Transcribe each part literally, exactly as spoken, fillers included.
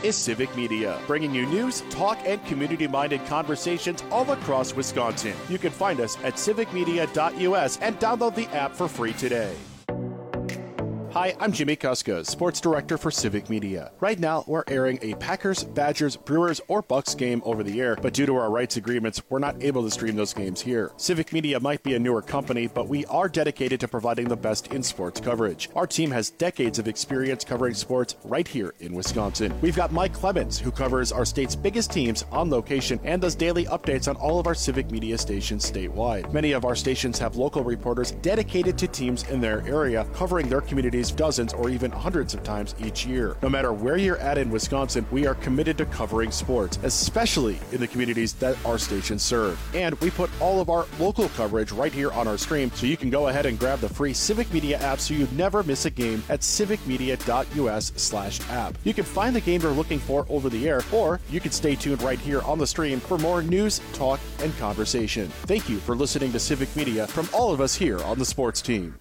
is Civic Media, bringing you news, talk, and community-minded conversations all across Wisconsin. You can find us at civic media dot U S and download the app for free today. Hi, I'm Jimmy Kuska, Sports Director for Civic Media. Right now, we're airing a Packers, Badgers, Brewers, or Bucks game over the air, but due to our rights agreements, we're not able to stream those games here. Civic Media might be a newer company, but we are dedicated to providing the best in sports coverage. Our team has decades of experience covering sports right here in Wisconsin. We've got Mike Clemens, who covers our state's biggest teams on location and does daily updates on all of our Civic Media stations statewide. Many of our stations have local reporters dedicated to teams in their area, covering their communities dozens or even hundreds of times each year. No matter where you're at in Wisconsin, we are committed to covering sports, especially in the communities that our stations serve. And we put all of our local coverage right here on our stream, so you can go ahead and grab the free Civic Media app so you never miss a game at civic media dot U S slash app. You can find the game you're looking for over the air, or you can stay tuned right here on the stream for more news, talk, and conversation. Thank you for listening to Civic Media from all of us here on the sports team.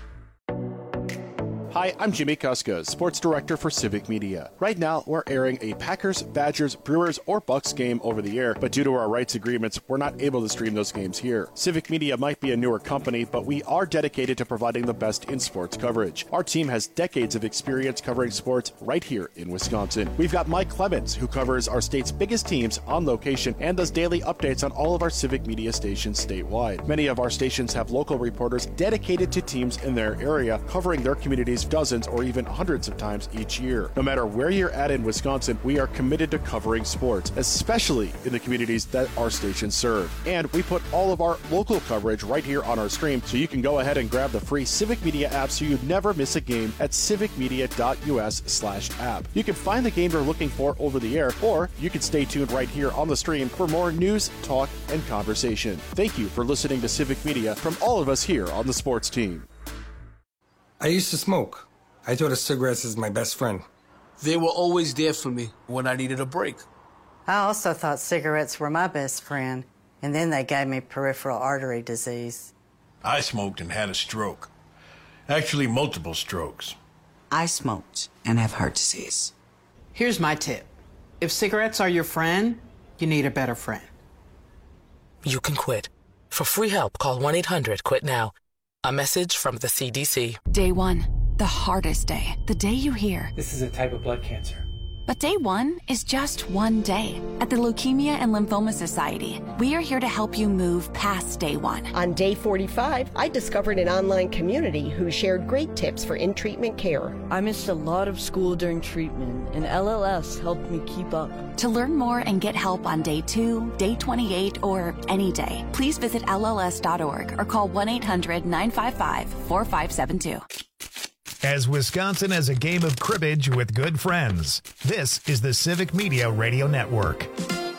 Hi, I'm Jimmy Kuska, Sports Director for Civic Media. Right now, we're airing a Packers, Badgers, Brewers, or Bucks game over the air, but due to our rights agreements, we're not able to stream those games here. Civic Media might be a newer company, but we are dedicated to providing the best in sports coverage. Our team has decades of experience covering sports right here in Wisconsin. We've got Mike Clemens, who covers our state's biggest teams on location and does daily updates on all of our Civic Media stations statewide. Many of our stations have local reporters dedicated to teams in their area, covering their communities dozens or even hundreds of times each year. No matter where you're at in Wisconsin, we are committed to covering sports, especially in the communities that our stations serve. And we put all of our local coverage right here on our stream, so you can go ahead and grab the free Civic Media app so you never miss a game at civic media dot U S slash app. You can find the game you're looking for over the air, or you can stay tuned right here on the stream for more news, talk, and conversation. Thank you for listening to Civic Media from all of us here on the sports team. I used to smoke. I thought of cigarettes as my best friend. They were always there for me when I needed a break. I also thought cigarettes were my best friend, and then they gave me peripheral artery disease. I smoked and had a stroke. Actually, multiple strokes. I smoked and have heart disease. Here's my tip. If cigarettes are your friend, you need a better friend. You can quit. For free help, call one eight hundred quit now. A message from the C D C. Day one, the hardest day. The day you hear, this is a type of blood cancer. But day one is just one day. At the Leukemia and Lymphoma Society, we are here to help you move past day one. On day forty-five, I discovered an online community who shared great tips for in-treatment care. I missed a lot of school during treatment, and L L S helped me keep up. To learn more and get help on day two, day twenty-eight, or any day, please visit L L S dot org or call one eight hundred nine five five four five seven two. As Wisconsin as a game of cribbage with good friends. This is the Civic Media Radio Network.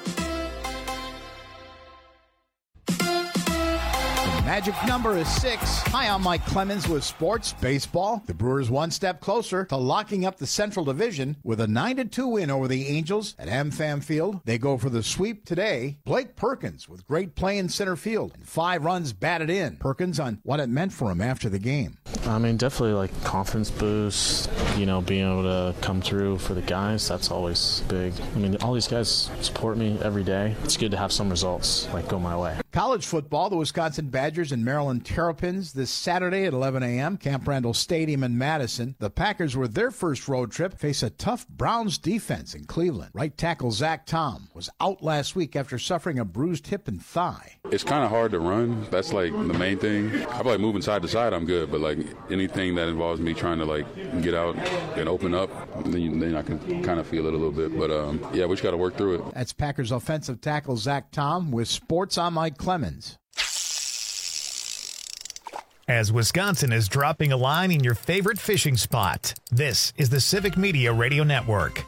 Magic number is six. Hi, I'm Mike Clemens with Sports Baseball. The Brewers one step closer to locking up the Central Division with a nine to two win over the Angels at AmFam Field. They go for the sweep today. Blake Perkins with great play in center field and five runs batted in. Perkins on what it meant for him after the game. I mean, definitely like confidence boost, you know, being able to come through for the guys, that's always big. I mean, all these guys support me every day. It's good to have some results like go my way. College football, the Wisconsin Badgers and Maryland Terrapins this Saturday at eleven a.m. Camp Randall Stadium in Madison. The Packers, with their first road trip, face a tough Browns defense in Cleveland. Right tackle Zach Tom was out last week after suffering a bruised hip and thigh. It's kind of hard to run. That's like the main thing. I feel like moving side to side, I'm good, but like anything that involves me trying to like get out and open up, then, then I can kind of feel it a little bit. But um, yeah, we just got to work through it. That's Packers offensive tackle Zach Tom with Sports. I'm Mike Clemens. As Wisconsin is dropping a line in your favorite fishing spot, this is the Civic Media Radio Network.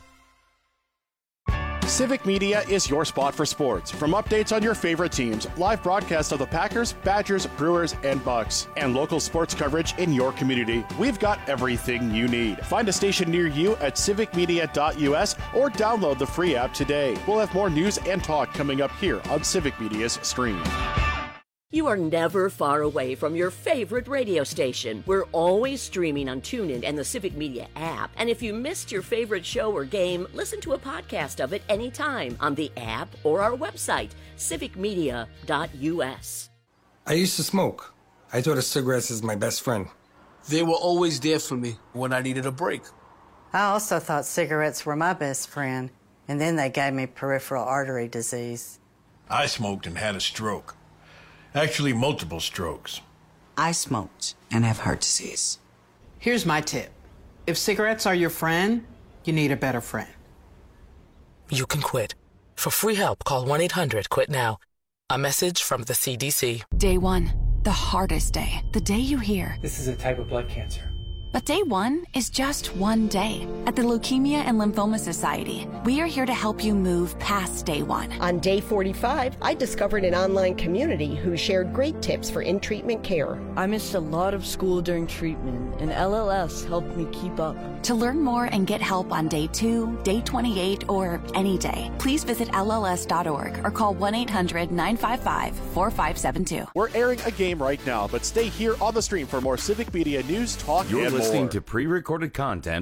Civic Media is your spot for sports. From updates on your favorite teams, live broadcasts of the Packers, Badgers, Brewers, and Bucks, and local sports coverage in your community, we've got everything you need. Find a station near you at civic media dot U S or download the free app today. We'll have more news and talk coming up here on Civic Media's stream. You are never far away from your favorite radio station. We're always streaming on TuneIn and the Civic Media app. And if you missed your favorite show or game, listen to a podcast of it anytime on the app or our website, civic media dot u s. I used to smoke. I thought of cigarettes as my best friend. They were always there for me when I needed a break. I also thought cigarettes were my best friend, and then they gave me peripheral artery disease. I smoked and had a stroke. Actually, multiple strokes. I smoked and have heart disease. Here's my tip. If cigarettes are your friend, you need a better friend. You can quit. For free help, call one eight hundred quit now. A message from the C D C. Day one, the hardest day. The day you hear, this is a type of blood cancer. But day one is just one day. At the Leukemia and Lymphoma Society, we are here to help you move past day one. On day forty-five, I discovered an online community who shared great tips for in-treatment care. I missed a lot of school during treatment, and L L S helped me keep up. To learn more and get help on day two, day twenty-eight, or any day, please visit L L S dot org or call one eight hundred nine five five four five seven two. We're airing a game right now, but stay here on the stream for more Civic Media news, talk, You're and more. listening to pre-recorded content.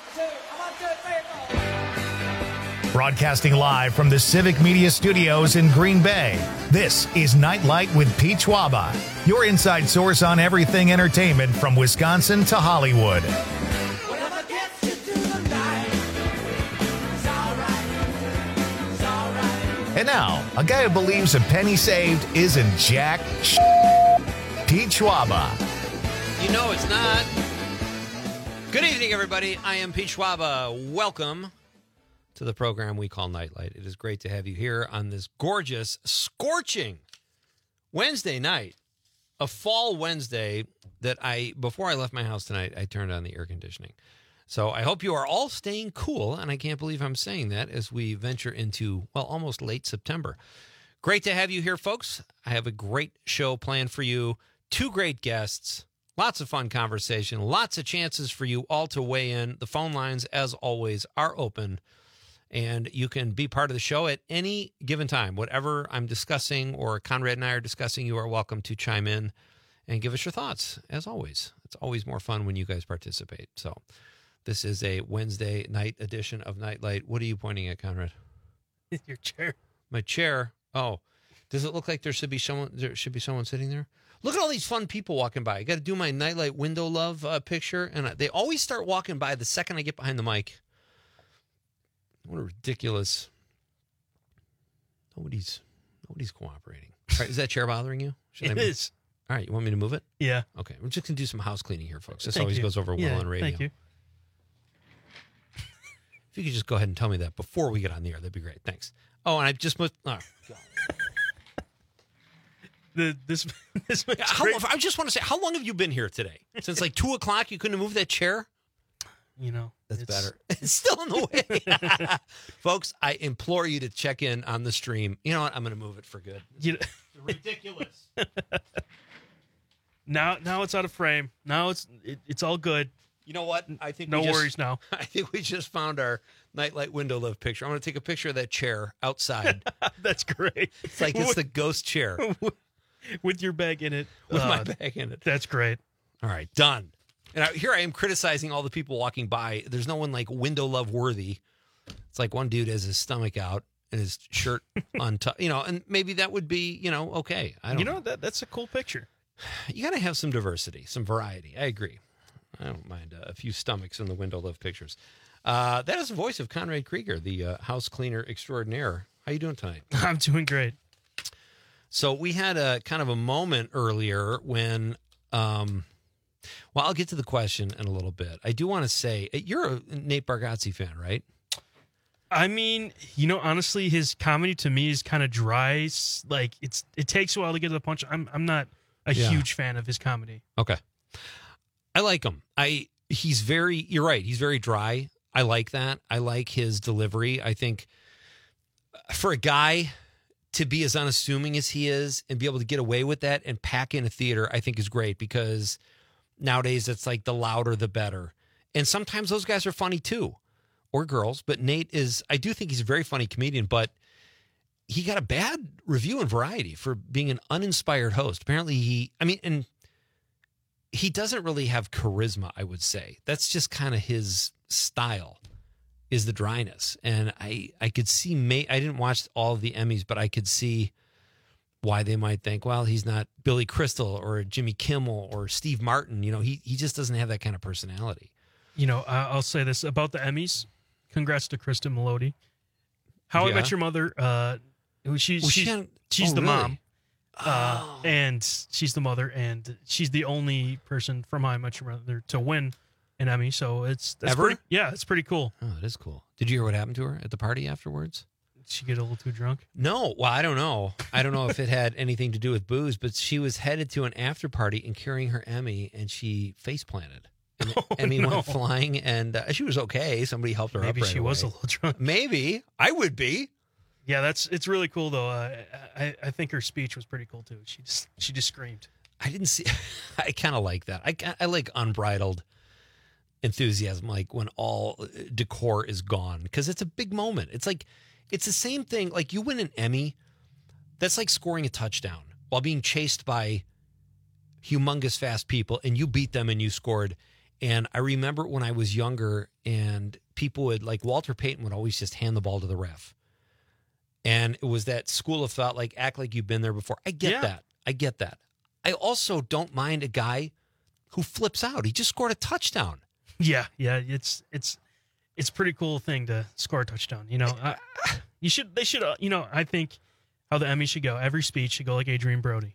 Broadcasting live from the Civic Media Studios in Green Bay, this is Nightlight with Pete Schwaba, your inside source on everything entertainment from Wisconsin to Hollywood. And now, a guy who believes a penny saved isn't jack sh- Pete Schwaba. You know it's not. Good evening, everybody. I am Pete Schwaba. Welcome to the program we call Nightlight. It is great to have you here on this gorgeous, scorching Wednesday night. A fall Wednesday that I, before I left my house tonight, I turned on the air conditioning. So I hope you are all staying cool, and I can't believe I'm saying that as we venture into, well, almost late September. Great to have you here, folks. I have a great show planned for you. Two great guests. Lots of fun conversation, lots of chances for you all to weigh in. The phone lines, as always, are open, and you can be part of the show at any given time. Whatever I'm discussing or Conrad and I are discussing, you are welcome to chime in and give us your thoughts, as always. It's always more fun when you guys participate. So this is a Wednesday night edition of Nightlight. What are you pointing at, Conrad? Your chair. My chair? Oh, does it look like there should be someone, there should be someone sitting there? Look at all these fun people walking by. I got to do my Nightlight window love uh, picture, and they always start walking by the second I get behind the mic. What a ridiculous. Nobody's nobody's cooperating. All right, is that chair bothering you? Should It I move? is. All right, you want me to move it? Yeah. Okay, we're just going to do some house cleaning here, folks. This Thank always you. goes over well Yeah, on radio. thank you. If you could just go ahead and tell me that before we get on the air, that'd be great. Thanks. Oh, and I just moved. Oh, God. The, this, this Yeah, how, I just want to say, how long have you been here today? Since like two o'clock, you couldn't have moved that chair? You know, That's it's- better. It's still in the way. Folks, I implore you to check in on the stream. You know what? I'm going to move it for good. You know, ridiculous. now, now it's out of frame. Now it's it, it's all good. You know what? I think no we just, worries now. I think we just found our Nightlight window live picture. I'm going to take a picture of that chair outside. That's great. It's like it's the ghost chair. With your bag in it. With my Uh, bag in it. That's great. All right, done. And I, here I am criticizing all the people walking by. There's no one like window love worthy. It's like one dude has his stomach out and his shirt untucked, you know, and maybe that would be, you know, okay. I don't You know, know. that that's a cool picture. You got to have some diversity, some variety. I agree. I don't mind uh, a few stomachs in the window love pictures. Uh, that is the voice of Conrad Krieger, the uh, house cleaner extraordinaire. How you doing tonight? I'm doing great. So we had a kind of a moment earlier when, um, well, I'll get to the question in a little bit. I do want to say, you're a Nate Bargatze fan, right? I mean, you know, honestly, his comedy to me is kind of dry. S- Like it's it takes a while to get to the punch. I'm I'm not a Yeah. huge fan of his comedy. Okay. I like him. I he's very, you're right. He's very dry. I like that. I like his delivery. I think for a guy to be as unassuming as he is and be able to get away with that and pack in a theater, I think is great because nowadays it's like the louder, the better. And sometimes those guys are funny too, or girls. But Nate is, I do think he's a very funny comedian, but he got a bad review in Variety for being an uninspired host. Apparently he, I mean, and he doesn't really have charisma, I would say. That's just kind of his style, is the dryness. And I, I could see, may, I didn't watch all of the Emmys, but I could see why they might think, well, he's not Billy Crystal or Jimmy Kimmel or Steve Martin. You know, he, he just doesn't have that kind of personality. You know, uh, I'll say this about the Emmys. Congrats to Kristen Melody. How Yeah. I Met Your Mother, uh, she's, Was she she's, on- she's oh, the really? mom. Uh, and she's the mother, and she's the only person from How I Met Your Mother to win an Emmy. So it's that's Ever? pretty, yeah, it's pretty cool. Oh, it is cool. Did you hear what happened to her at the party afterwards? Did she get a little too drunk? No. Well, I don't know. I don't know if it had anything to do with booze, but she was headed to an after party and carrying her Emmy, and she face planted. And the Oh, Emmy no. went flying, and uh, she was okay. Somebody helped her Maybe up right she was a away. little drunk. Maybe. I would be. Yeah, that's it's really cool though. Uh, I I think her speech was pretty cool too. She just she just screamed. I didn't see. I kind of like that. I, I like unbridled enthusiasm, like when all decor is gone, because it's a big moment. It's like, it's the same thing. Like you win an Emmy, that's like scoring a touchdown while being chased by humongous fast people, and you beat them and you scored. And I remember when I was younger, and people would, like Walter Payton would always just hand the ball to the ref. And it was that school of thought, like act like you've been there before. I get Yeah. that. I get that. I also don't mind a guy who flips out. He just scored a touchdown. Yeah, yeah, it's it's it's a pretty cool thing to score a touchdown. You know, I, you should they should uh, you know I think how the Emmy should go. Every speech should go like Adrian Brody.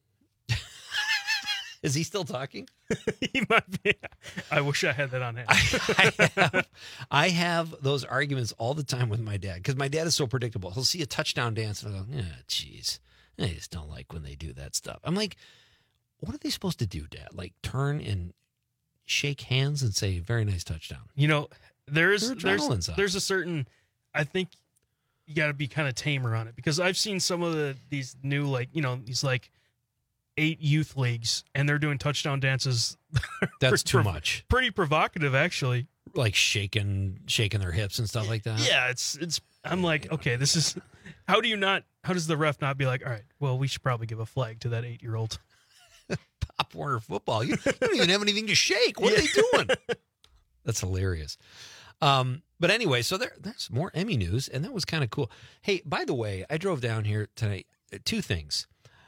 Is he still talking? He might be. I wish I had that on hand. I have, I have those arguments all the time with my dad, because my dad is so predictable. He'll see a touchdown dance and I'll go, yeah, geez, I just don't like when they do that stuff. I'm like, what are they supposed to do, Dad? Like turn and shake hands and say, very nice touchdown. You know, there's Their there's adrenaline's up. there's a certain, I think you got to be kind of tamer on it, because I've seen some of the these new, like, you know, these like eight youth leagues, and they're doing touchdown dances. That's too Prov- much. Pretty provocative, actually. Like shaking, shaking their hips and stuff like that. Yeah, it's it's. I'm like, okay, this is. How do you not? How does the ref not be like, all right, well, we should probably give a flag to that eight year old. Pop Warner football. You don't even have anything to shake. What are they doing? That's hilarious. Um, but anyway, so there, there's more Emmy news, and that was kind of cool. Hey, by the way, I drove down here tonight. Two things.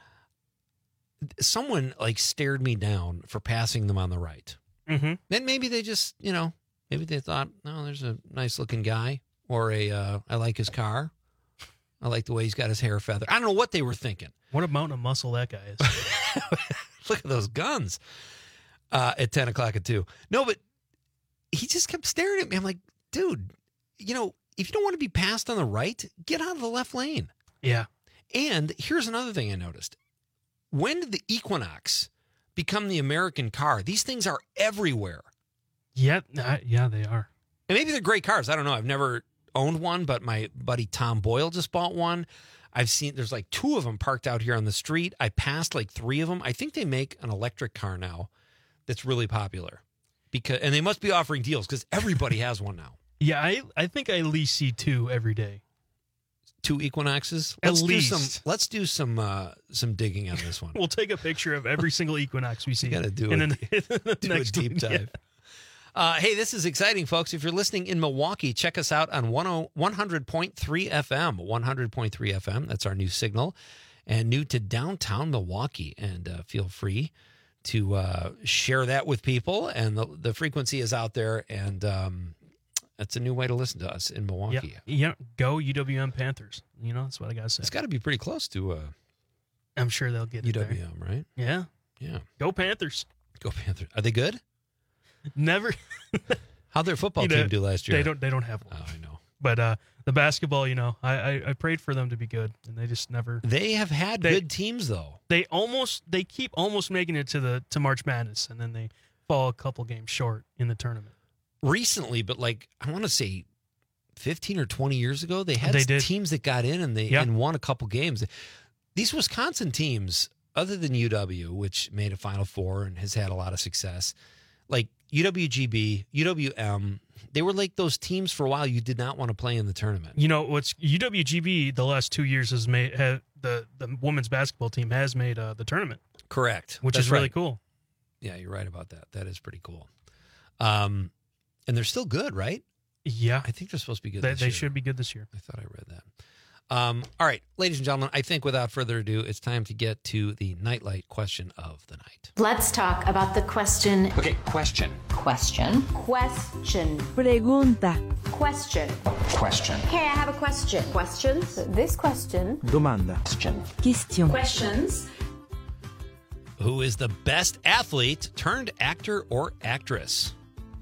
Someone like stared me down for passing them on the right. Mm-hmm. Then maybe they just, you know, maybe they thought, no, there's a nice looking guy, or a, uh, I like his car. I like the way he's got his hair feathered. I don't know what they were thinking. What a mountain of muscle that guy is. Look at those guns uh, at ten o'clock at two. No, but he just kept staring at me. I'm like, dude, you know, if you don't want to be passed on the right, get out of the left lane. Yeah. And here's another thing I noticed. When did the Equinox become the American car? These things are everywhere. Yep. Uh, yeah, they are. And maybe they're great cars. I don't know. I've never owned one, but my buddy Tom Boyle just bought one. I've seen there's like two of them parked out here on the street. I passed like three of them. I think they make an electric car now that's really popular, because and they must be offering deals because everybody has one now. Yeah, I I think I at least see two every day. Two Equinoxes. At Let's least. do some. Let's do some uh, some digging on this one. We'll take a picture of every single Equinox we see. Got to do, and a, then the do a next deep one, dive. yeah. Uh, hey, this is exciting, folks. If you're listening in Milwaukee, check us out on one hundred point three F M. one hundred point three F M. That's our new signal, and new to downtown Milwaukee. And uh, feel free to uh, share that with people. And the, the frequency is out there, and um, that's a new way to listen to us in Milwaukee. Yeah, yeah. Go U W M Panthers. You know, that's what I got to say. It's got to be pretty close to uh, I'm sure they'll get it U W M, there. right? Yeah. Yeah. Go Panthers. Go Panthers. Are they good? Never. How'd their football You know, team do last year? They don't. They don't have one. Oh, I know. But uh, the basketball, you know, I, I I prayed for them to be good, and they just never. They have had They- good teams, though. They almost. They keep almost making it to the to March Madness, and then they fall a couple games short in the tournament. Recently, but like I want to say fifteen or twenty years ago, they had They did. teams that got in and they Yeah. and won a couple games. These Wisconsin teams, other than U W, which made a Final Four and has had a lot of success, like U W G B, U W M, They were like those teams for a while you did not want to play in the tournament. You know what's U W G B the last two years has made have, the the women's basketball team has made uh, the tournament. Correct, which That's is really right. cool. Yeah, you're right about that. That is pretty cool. Um, and they're still good, right? Yeah, I think they're supposed to be good. They, this they year. should be good this year. I thought I read that. Um, all right, ladies and gentlemen, I think without further ado, it's time to get to the Nightlight question of the night. Let's talk about the question. Okay, question. Question. Question. Pregunta. Question. Question. Okay, I have a question. Questions? This question. Domanda. Question. Question. Questions. Who is the best athlete turned actor or actress?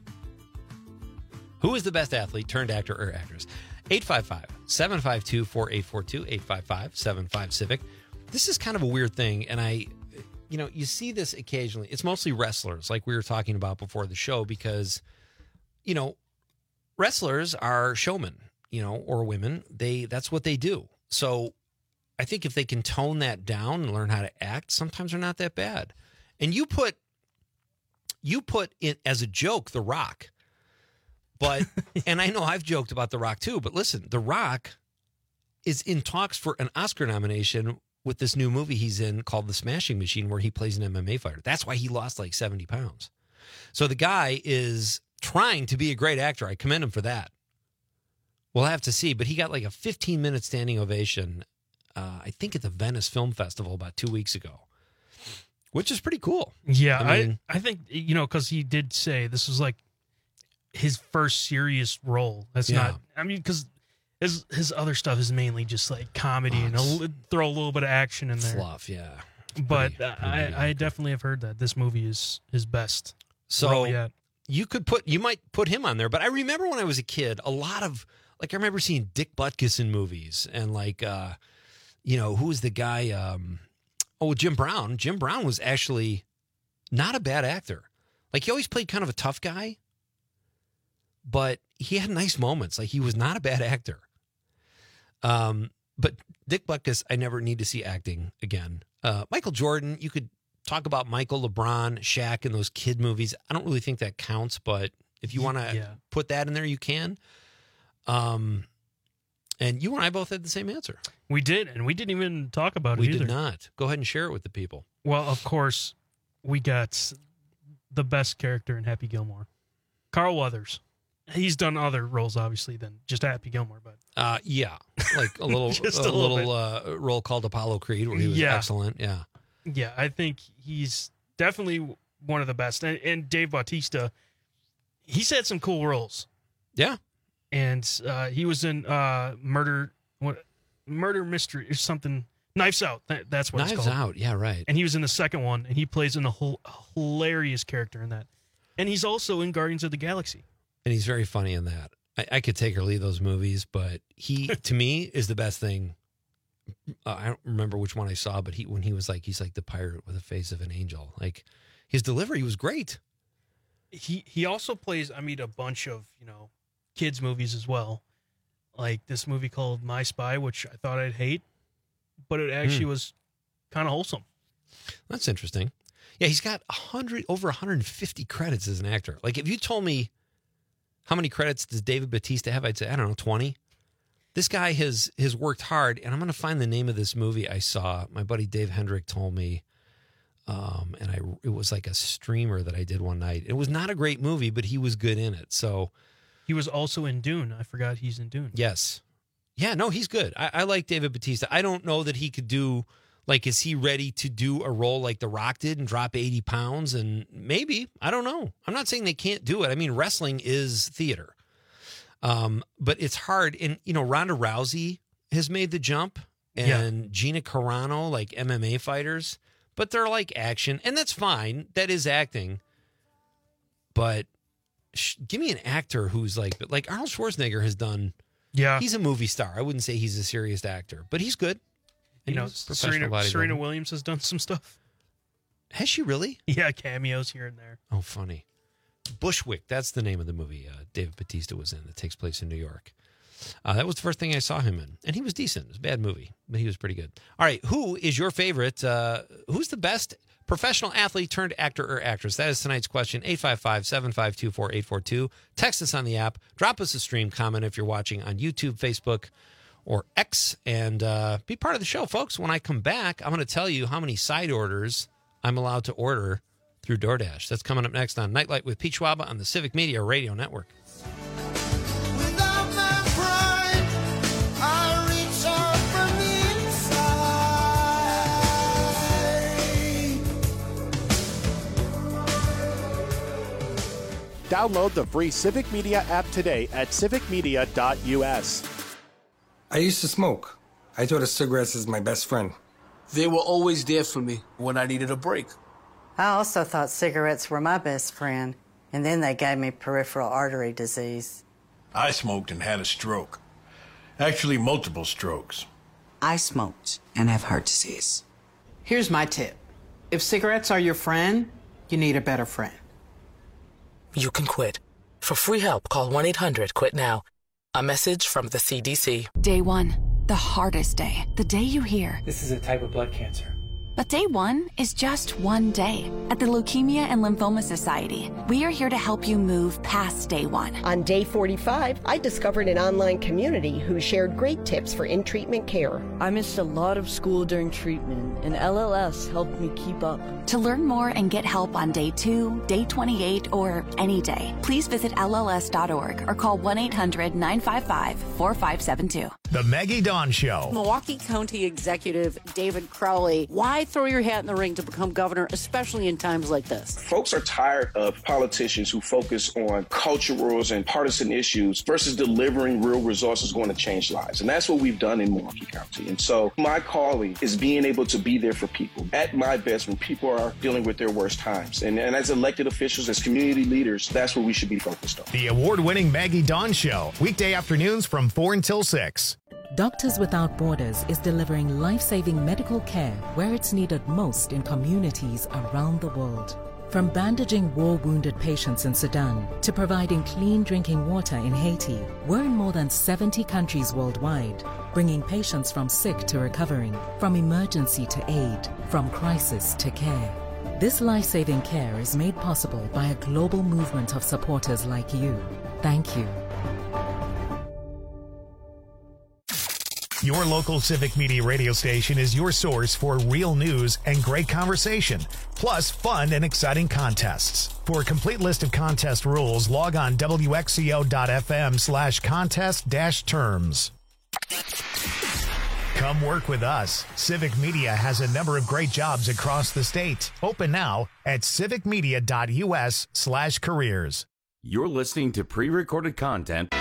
Who is the best athlete turned actor or actress? eight five five, seven five two, four eight four two, eight five five, seven five Civic. This is kind of a weird thing, and I, you know, you see this occasionally. It's mostly wrestlers, like we were talking about before the show, because, you know, wrestlers are showmen, you know, or women. They that's what they do. So I think if they can tone that down and learn how to act, sometimes they're not that bad. And you put, you put it as a joke, The Rock. But, and I know I've joked about The Rock too, but listen, The Rock is in talks for an Oscar nomination with this new movie he's in called The Smashing Machine, where he plays an M M A fighter. That's why he lost like seventy pounds. So the guy is trying to be a great actor. I commend him for that. We'll have to see, but he got like a fifteen minute standing ovation, uh, I think at the Venice Film Festival about two weeks ago, which is pretty cool. Yeah, I mean, I, I think, you know, because he did say this was like his first serious role. That's Yeah. not, I mean, because his, his other stuff is mainly just like comedy Oh, and a, li- throw a little bit of action in there. fluff, yeah. But Pretty- uh, pretty I, good I definitely have heard that this movie is his best So role yet. you could put, you might put him on there, but I remember when I was a kid, a lot of, like, I remember seeing Dick Butkus in movies and like, uh, you know, who was the guy? Um, oh, Jim Brown. Jim Brown was actually not a bad actor. Like, he always played kind of a tough guy, but he had nice moments. Like, he was not a bad actor. Um, but Dick Butkus, I never need to see acting again. Uh, Michael Jordan, you could talk about Michael, LeBron, Shaq, and those kid movies. I don't really think that counts, but if you want to Yeah. put that in there, you can. Um, and you and I both had the same answer. We did, and we didn't even talk about We it either. did not. Go ahead and share it with the people. Well, of course, we got the best character in Happy Gilmore, Carl Weathers. He's done other roles, obviously, than just Happy Gilmore, but Uh, yeah, like a little, Just a, a little little uh, role called Apollo Creed, where he was Yeah. excellent. Yeah, yeah, I think he's definitely one of the best. And, and Dave Bautista, he's had some cool roles. Yeah, and uh, he was in uh, Murder, what, Murder Mystery or something. Knives Out. That, that's what Knives it's called. Out. Yeah, right. And he was in the second one, and he plays in a whole hilarious character in that. And he's also in Guardians of the Galaxy. And he's very funny in that. I, I could take or leave those movies, but he, to me, is the best thing. Uh, I don't remember which one I saw, but he when he was like, he's like the pirate with the face of an angel. Like, his delivery was great. He he also plays, I mean, a bunch of, you know, kids movies as well. Like this movie called My Spy, which I thought I'd hate, but it actually Hmm. was kind of wholesome. That's interesting. Yeah, he's got one hundred, over one hundred fifty credits as an actor. Like, if you told me how many credits does David Bautista have, I'd say, I don't know, twenty. This guy has has worked hard, and I'm going to find the name of this movie I saw. My buddy Dave Hendrick told me, um, and I it was like a streamer that I did one night. It was not a great movie, but he was good in it. So He was also in Dune. I forgot he's in Dune. yes, yeah, no, he's good. I, I like David Bautista. I don't know that he could do, like, is he ready to do a role like The Rock did and drop eighty pounds? And maybe, I don't know. I'm not saying they can't do it. I mean, wrestling is theater. Um, but it's hard. And, you know, Ronda Rousey has made the jump, and Yeah. Gina Carano, like M M A fighters, but they're like action, and that's fine. That is acting. But sh- give me an actor who's like, like Arnold Schwarzenegger has done. Yeah. He's a movie star. I wouldn't say he's a serious actor, but he's good. And You know, he's a professional Serena, bodybuilder. Serena Williams has done some stuff. Has she really? Yeah, cameos here and there. Oh, funny. Bushwick, that's the name of the movie uh, David Bautista was in that takes place in New York. Uh, that was the first thing I saw him in, and he was decent. It was a bad movie, but he was pretty good. All right, who is your favorite? Uh, who's the best Professional athlete turned actor or actress. That is tonight's question. eight five five, seven five two, four eight four two. Text us on the app. Drop us a stream comment if you're watching on YouTube, Facebook, or X. And uh, be part of the show, folks. When I come back, I'm going to tell you how many side orders I'm allowed to order through DoorDash. That's coming up next on Nightlight with Pete Schwaba on the Civic Media Radio Network. Download the free Civic Media app today at civic media dot u s. I used to smoke. I thought of cigarettes as my best friend. They were always there for me when I needed a break. I also thought cigarettes were my best friend, and then they gave me peripheral artery disease. I smoked and had a stroke. Actually, multiple strokes. I smoked and have heart disease. Here's my tip. If cigarettes are your friend, you need a better friend. You can quit. For free help, call one eight hundred quit now. A message from the C D C. Day one, the hardest day. The day you hear, this is a type of blood cancer. But day one is just one day. At the Leukemia and Lymphoma Society, we are here to help you move past day one. On day forty-five, I discovered an online community who shared great tips for in-treatment care. I missed a lot of school during treatment, and L L S helped me keep up. To learn more and get help on day two, day twenty-eight, or any day, please visit L L S dot org or call one eight hundred, nine five five, four five seven two. The Maggie Dawn Show. Milwaukee County Executive David Crowley, why throw your hat in the ring to become governor, especially in times like this? Folks are tired of politicians who focus on culturals and partisan issues versus delivering real results is going to change lives. And that's what we've done in Milwaukee County. And so my calling is being able to be there for people at my best when people are dealing with their worst times. And, and as elected officials, as community leaders, that's what we should be focused on. The award-winning Maggie Dawn Show, weekday afternoons from four until six. Doctors Without Borders is delivering life-saving medical care where it's needed most in communities around the world. From bandaging war-wounded patients in Sudan to providing clean drinking water in Haiti, we're in more than seventy countries worldwide, bringing patients from sick to recovering, from emergency to aid, from crisis to care. This life-saving care is made possible by a global movement of supporters like you. Thank you. Your local Civic Media radio station is your source for real news and great conversation, plus fun and exciting contests. For a complete list of contest rules, log on W X C O dot F M slash contest dash terms. Come work with us. Civic Media has a number of great jobs across the state. Open now at civic media dot U S slash careers. You're listening to pre-recorded content.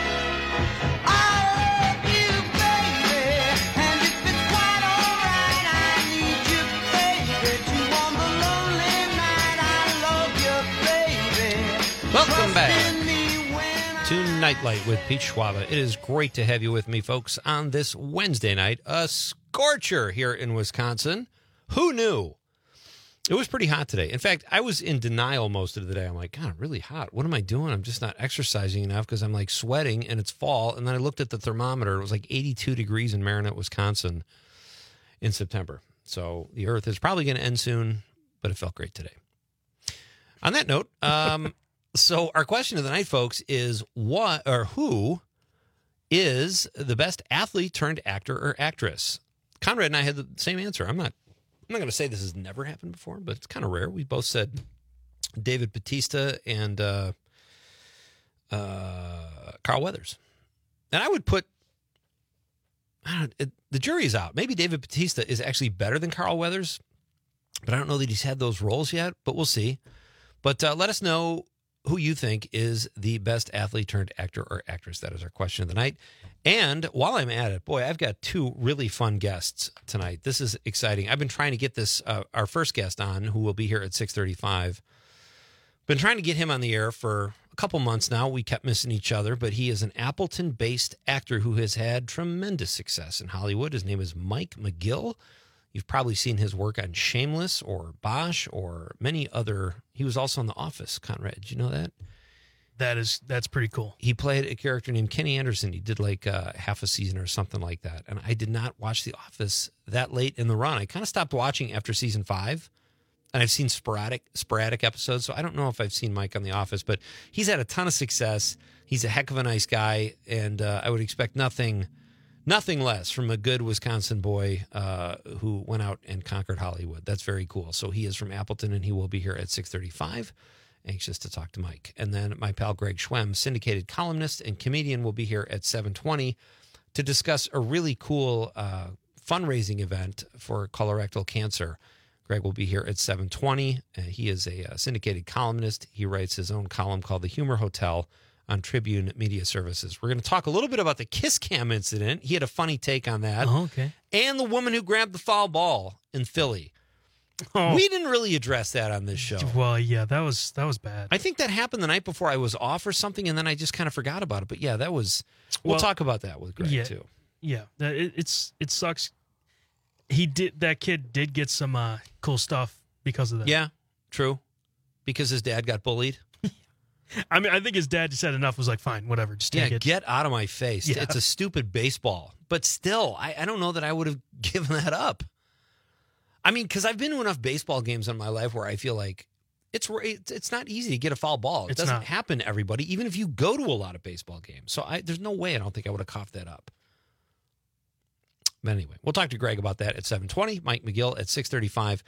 Welcome back to Nightlight with Pete Schwaba. It is great to have you with me, folks, on this Wednesday night. A scorcher here in Wisconsin. Who knew? It was pretty hot today. In fact, I was in denial most of the day. I'm like, God, really hot. What am I doing? I'm just not exercising enough because I'm like sweating and it's fall. And then I looked at the thermometer. It was like eighty-two degrees in Marinette, Wisconsin in September. So the earth is probably going to end soon, but it felt great today. On that note, um, so our question of the night, folks, is what or who is the best athlete turned actor or actress? Conrad and I had the same answer. I'm not I'm not going to say this has never happened before, but it's kind of rare. We both said David Bautista and uh, uh, Carl Weathers. And I would put, I don't, it, the jury's out. Maybe David Bautista is actually better than Carl Weathers, but I don't know that he's had those roles yet, but we'll see. But uh, let us know who you think is the best athlete turned actor or actress. That is our question of the night. And while I'm at it, boy, I've got two really fun guests tonight. This is exciting. I've been trying to get this, uh, our first guest on, who will be here at six thirty-five. Been trying to get him on the air for a couple months now. We kept missing each other, but he is an Appleton-based actor who has had tremendous success in Hollywood. His name is Mike McGill. You've probably seen his work on Shameless or Bosch or many other. He was also on The Office, Conrad. Did you know that? That is, that's pretty cool. He played a character named Kenny Anderson. He did like uh, half a season or something like that. And I did not watch The Office that late in the run. I kind of stopped watching after season five. And I've seen sporadic sporadic episodes, so I don't know if I've seen Mike on The Office, but he's had a ton of success. He's a heck of a nice guy, and uh, I would expect nothing nothing less from a good Wisconsin boy uh, who went out and conquered Hollywood. That's very cool. So he is from Appleton, and he will be here at six thirty-five. Anxious to talk to Mike. And then my pal Greg Schwem, syndicated columnist and comedian, will be here at seven twenty to discuss a really cool uh, fundraising event for colorectal cancer. Greg will be here at seven twenty. Uh, he is a uh, syndicated columnist. He writes his own column called The Humor Hotel on Tribune Media Services. We're going to talk a little bit about the Kiss Cam incident. He had a funny take on that. Oh, okay. And the woman who grabbed the foul ball in Philly. Oh. We didn't really address that on this show. Well, yeah, that was that was bad. I think that happened the night before I was off or something, and then I just kind of forgot about it. But yeah, that was. We'll, Well, talk about that with Greg yeah, too. Yeah, that- it, it's it sucks. He did that kid did get some uh, cool stuff because of that. Yeah, true. Because his dad got bullied. I mean, I think his dad just had enough. Was like, fine, whatever, just Yeah, take it. get out of my face. Yeah. It's a stupid baseball. But still, I, I don't know that I would have given that up. I mean, because I've been to enough baseball games in my life where I feel like it's it's, it's not easy to get a foul ball. It It's doesn't not. happen to everybody, even if you go to a lot of baseball games. So I, there's no way I don't think I would have coughed that up. But anyway, we'll talk to Greg about that at seven twenty. Mike McGill at six thirty-five.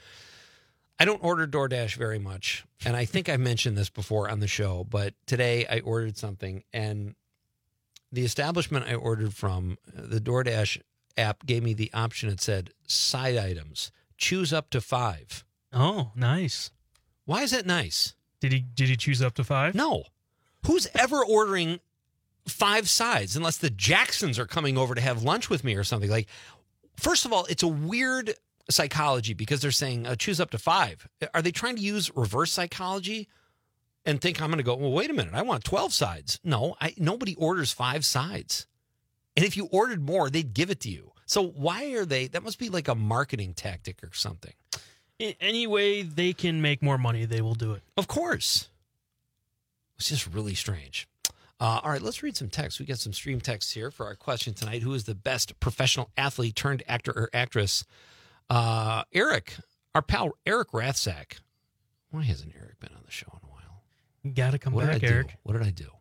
I don't order DoorDash very much, and I think I mentioned this before on the show, but today I ordered something, and the establishment I ordered from, the DoorDash app gave me the option. It said, side items, choose up to five. Oh, nice. Why is that nice? Did he did he choose up to five? No. Who's ever ordering five sides unless the Jacksons are coming over to have lunch with me or something? Like, first of all, it's a weird psychology because they're saying uh, choose up to five. Are they trying to use reverse psychology and think I'm going to go, well, wait a minute, I want twelve sides? No, I, nobody orders five sides. And if you ordered more, they'd give it to you. So why are they, that must be like a marketing tactic or something. A- Any way they can make more money, they will do it. Of course. It's just really strange. Uh, all right, let's read some text. We got some stream texts here for our question tonight. Who is the best professional athlete turned actor or actress? Uh, Eric, our pal Eric Rathsack. Why hasn't Eric been on the show in a while? You got to come What back, did I do? Eric. What did I do?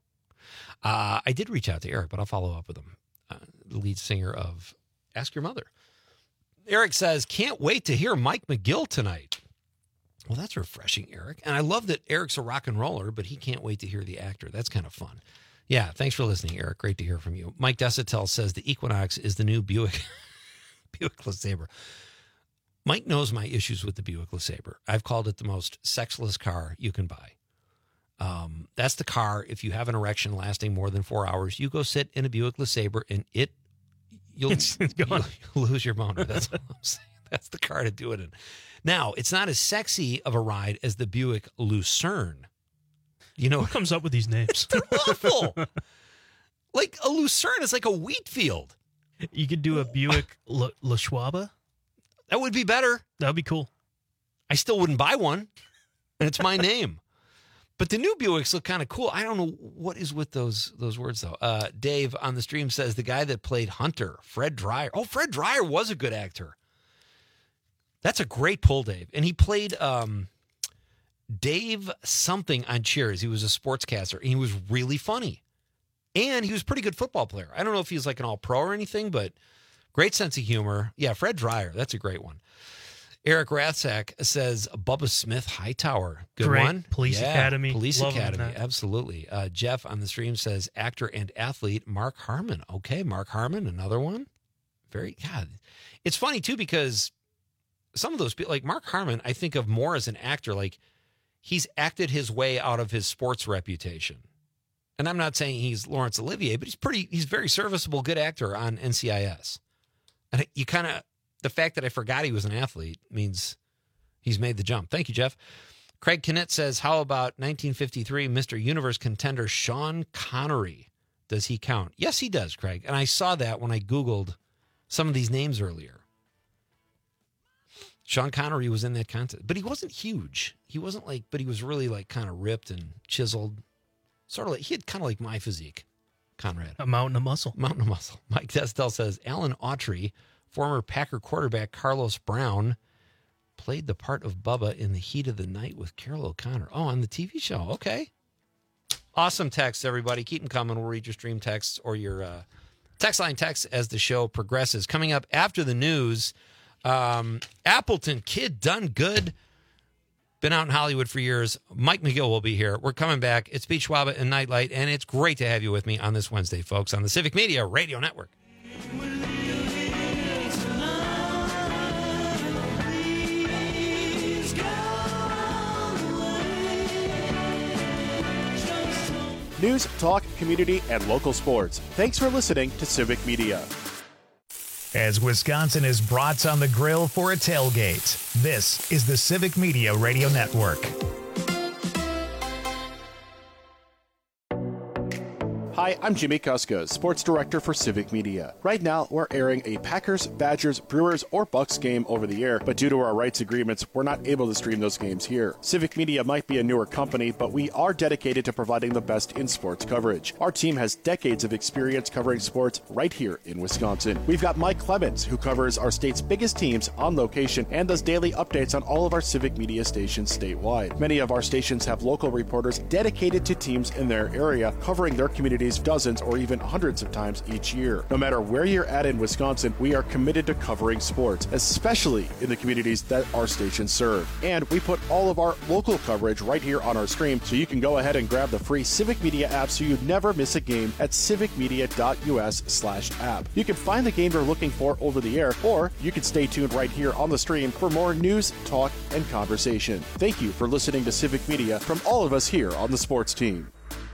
Uh, I did reach out to Eric, but I'll follow up with him. Uh, the lead singer of Ask Your Mother. Eric says, can't wait to hear Mike McGill tonight. Well, that's refreshing, Eric. And I love that Eric's a rock and roller, but he can't wait to hear the actor. That's kind of fun. Yeah, thanks for listening, Eric. Great to hear from you. Mike Desitel says the Equinox is the new Buick Buick LeSabre. Mike knows my issues with the Buick LeSabre. I've called it the most sexless car you can buy. Um, that's the car, if you have an erection lasting more than four hours, you go sit in a Buick LeSabre and it, you'll, It's gone. you'll lose your boner. That's all I'm saying. That's the car to do it in. Now, it's not as sexy of a ride as the Buick Lucerne. You know, Who comes up with these names? they're awful. Like a Lucerne is like a wheat field. You could do a Buick La, La Schwaba. That would be better. That would be cool. I still wouldn't buy one, and it's my name. But the new Buicks look kind of cool. I don't know what is with those those words, though. Uh, Dave on the stream says the guy that played Hunter, Fred Dreyer. Oh, Fred Dreyer was a good actor. That's a great pull, Dave. And he played um, Dave something on Cheers. He was a sportscaster, and he was really funny. And he was a pretty good football player. I don't know if he's like an all-pro or anything, but great sense of humor. Yeah, Fred Dreyer. That's a great one. Eric Rathsack says Bubba Smith Hightower. Good Great. one. Police Yeah, Academy. Police Love him in Academy. that. Absolutely. Uh, Jeff on the stream says actor and athlete Mark Harmon. Okay, Mark Harmon, another one. Very, God. It's funny, too, because some of those people, like Mark Harmon, I think of more as an actor. Like, he's acted his way out of his sports reputation. And I'm not saying he's Laurence Olivier, but he's pretty, he's very serviceable, good actor on N C I S. And you kind of, the fact that I forgot he was an athlete means he's made the jump. Thank you, Jeff. Craig Kinnett says, how about nineteen fifty-three Mister Universe contender Sean Connery? Does he count? Yes, he does, Craig. And I saw that when I Googled some of these names earlier. Sean Connery was in that contest, but he wasn't huge. He wasn't like, but he was really like kind of ripped and chiseled. Sort of like, he had kind of like my physique, Conrad. A mountain of muscle. Mountain of muscle. Mike Destel says Alan Autry, former Packer quarterback Carlos Brown, played the part of Bubba in The Heat of the Night with Carol O'Connor. Oh, on the T V show. Okay. Awesome text, everybody. Keep them coming. We'll read your stream texts or your uh, text line texts as the show progresses. Coming up after the news, um, Appleton kid done good. Been out in Hollywood for years. Mike McGill will be here. We're coming back. It's Pete Schwaba and Nightlight, and it's great to have you with me on this Wednesday, folks, on the Civic Media Radio Network. News, talk, community, and local sports. Thanks for listening to Civic Media. As Wisconsin is brats on the grill for a tailgate, this is the Civic Media Radio Network. Hi, I'm Jimmy Kuska, Sports Director for Civic Media. Right now, we're airing a Packers, Badgers, Brewers, or Bucks game over the air, but due to our rights agreements, we're not able to stream those games here. Civic Media might be a newer company, but we are dedicated to providing the best in sports coverage. Our team has decades of experience covering sports right here in Wisconsin. We've got Mike Clemens, who covers our state's biggest teams on location and does daily updates on all of our Civic Media stations statewide. Many of our stations have local reporters dedicated to teams in their area, covering their communities dozens or even hundreds of times each year. No matter where you're at in Wisconsin, we are committed to covering sports, especially in the communities that our stations serve. And we put all of our local coverage right here on our stream, so you can go ahead and grab the free Civic Media app so you never miss a game at civicmedia.us slash app. You can find the game you're looking for over the air, or you can stay tuned right here on the stream for more news, talk, and conversation. Thank you for listening to Civic Media from all of us here on the sports team.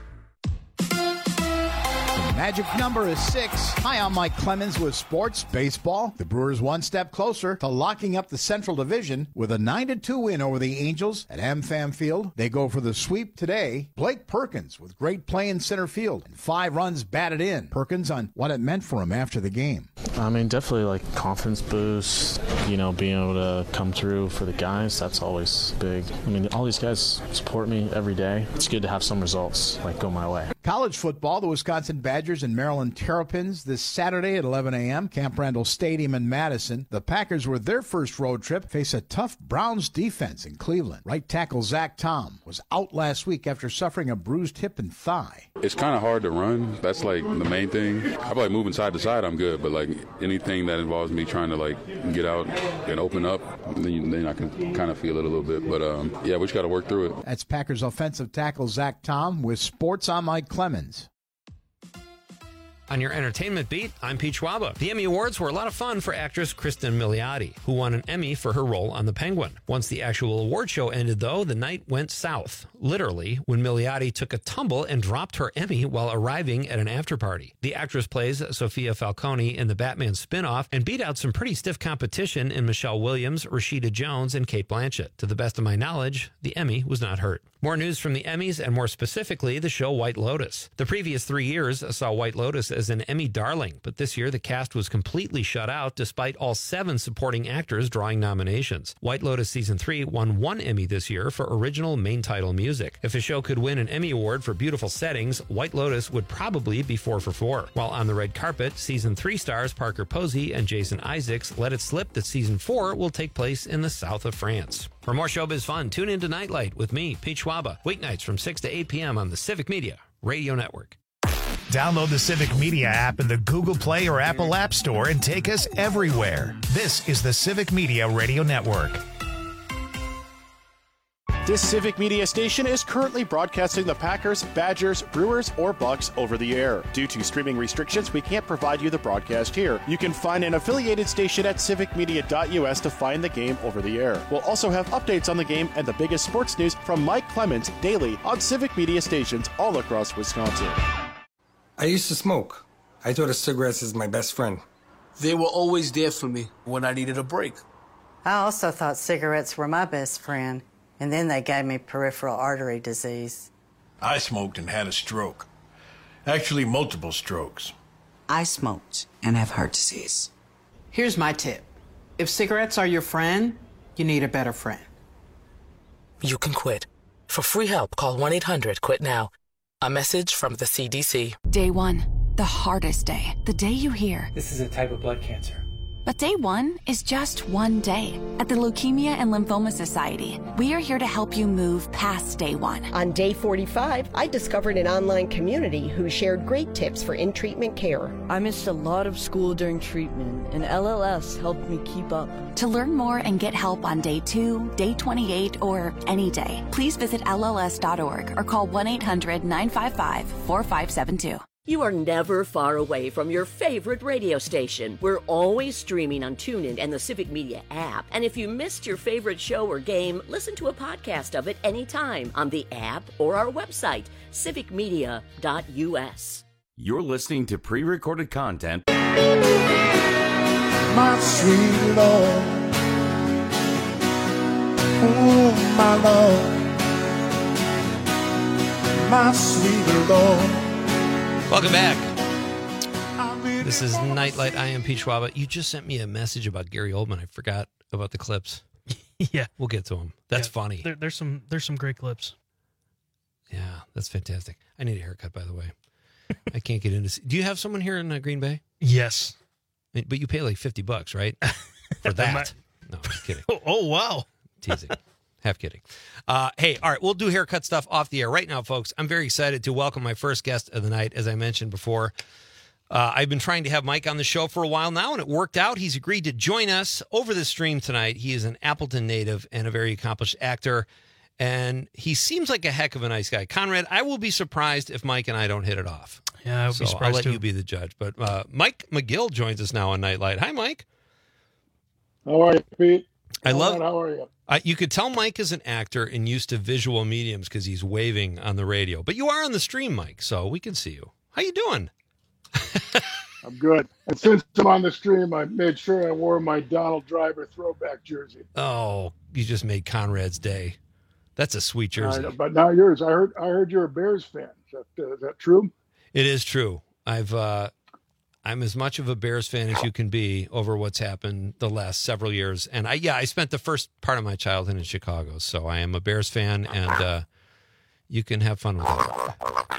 Magic number is six. Hi, I'm Mike Clemens with Sports Baseball. The Brewers one step closer to locking up the Central Division with a nine to two win over the Angels at AmFam Field. They go for the sweep today. Blake Perkins with great play in center field and five runs batted in. Perkins on what it meant for him after the game. I mean, definitely like confidence boost, you know, being able to come through for the guys, that's always big. I mean, all these guys support me every day. It's good to have some results like go my way. College football, the Wisconsin Badgers and Maryland Terrapins this Saturday at eleven a.m. Camp Randall Stadium in Madison. The Packers, with their first road trip, face a tough Browns defense in Cleveland. Right tackle Zach Tom was out last week after suffering a bruised hip and thigh. It's kind of hard to run. That's like the main thing. I feel like moving side to side, I'm good, but like anything that involves me trying to like get out and open up, then, then I can kind of feel it a little bit. But um, yeah, we just got to work through it. That's Packers offensive tackle Zach Tom with Sports. I'm Mike Clemens. On your entertainment beat, I'm Pete Schwaba. The Emmy Awards were a lot of fun for actress Kristen Milioti, who won an Emmy for her role on The Penguin. Once the actual award show ended, though, the night went south, literally, when Milioti took a tumble and dropped her Emmy while arriving at an after-party. The actress plays Sophia Falcone in the Batman spin-off and beat out some pretty stiff competition in Michelle Williams, Rashida Jones, and Cate Blanchett. To the best of my knowledge, the Emmy was not hurt. More news from the Emmys, and more specifically, the show White Lotus. The previous three years saw White Lotus as an Emmy darling, but this year the cast was completely shut out despite all seven supporting actors drawing nominations. White Lotus Season three won one Emmy this year for original main title music. If a show could win an Emmy Award for beautiful settings, White Lotus would probably be four for four. While on the red carpet, Season three stars Parker Posey and Jason Isaacs let it slip that Season four will take place in the south of France. For more showbiz fun, tune in to Nightlight with me, Pete Schwaba, weeknights from six to eight p.m. on the Civic Media Radio Network. Download the Civic Media app in the Google Play or Apple App Store and take us everywhere. This is the Civic Media Radio Network. This Civic Media station is currently broadcasting the Packers, Badgers, Brewers, or Bucks over the air. Due to streaming restrictions, we can't provide you the broadcast here. You can find an affiliated station at civic media dot u s to find the game over the air. We'll also have updates on the game and the biggest sports news from Mike Clemens daily on Civic Media stations all across Wisconsin. I used to smoke. I thought of cigarettes as my best friend. They were always there for me when I needed a break. I also thought cigarettes were my best friend. And then they gave me peripheral artery disease. I smoked and had a stroke. Actually, multiple strokes. I smoked and have heart disease. Here's my tip. If cigarettes are your friend, you need a better friend. You can quit. For free help, call one eight hundred quit now. A message from the C D C. Day one, the hardest day. The day you hear, this is a type of blood cancer. But day one is just one day. At the Leukemia and Lymphoma Society, we are here to help you move past day one. On day forty-five, I discovered an online community who shared great tips for in-treatment care. I missed a lot of school during treatment, and L L S helped me keep up. To learn more and get help on day two, day twenty-eight, or any day, please visit L L S dot org or call one eight hundred nine five five four five seven two. You are never far away from your favorite radio station. We're always streaming on TuneIn and the Civic Media app. And if you missed your favorite show or game, listen to a podcast of it anytime on the app or our website, civic media dot U S. You're listening to pre-recorded content. My sweet Lord, oh my Lord, my sweet Lord. Welcome back. This is Nightlight. I am Pete Schwaba. You just sent me a message about Gary Oldman. I forgot about the clips. Yeah, we'll get to them. That's yeah, funny. There, there's some there's some great clips. Yeah, that's fantastic. I need a haircut, by the way. I can't get into. Do you have someone here in uh, Green Bay? Yes, but you pay like fifty bucks, right? For that? No, I'm just kidding. Oh, oh wow, teasing. Half kidding. Uh, hey, all right, we'll do haircut stuff off the air right now, folks. I'm very excited to welcome my first guest of the night. As I mentioned before, uh, I've been trying to have Mike on the show for a while now, and it worked out. He's agreed to join us over the stream tonight. He is an Appleton native and a very accomplished actor, and he seems like a heck of a nice guy. Conrad, I will be surprised if Mike and I don't hit it off. Yeah, I would so be surprised I'll let too. you be the judge. But uh, Mike McGill joins us now on Nightlight. Hi, Mike. How are you, Pete? I love. How are you? Uh, you could tell Mike is an actor and used to visual mediums because he's waving on the radio. But you are on the stream, Mike, so we can see you. How you doing? I'm good. And since I'm on the stream, I made sure I wore my Donald Driver throwback jersey. Oh, you just made Conrad's day. That's a sweet jersey. Know, but now yours. I heard. I heard you're a Bears fan. Is that, uh, is that true? It is true. I've. Uh, I'm as much of a Bears fan as you can be over what's happened the last several years. And I, yeah, I spent the first part of my childhood in Chicago. So I am a Bears fan, and uh, you can have fun with that.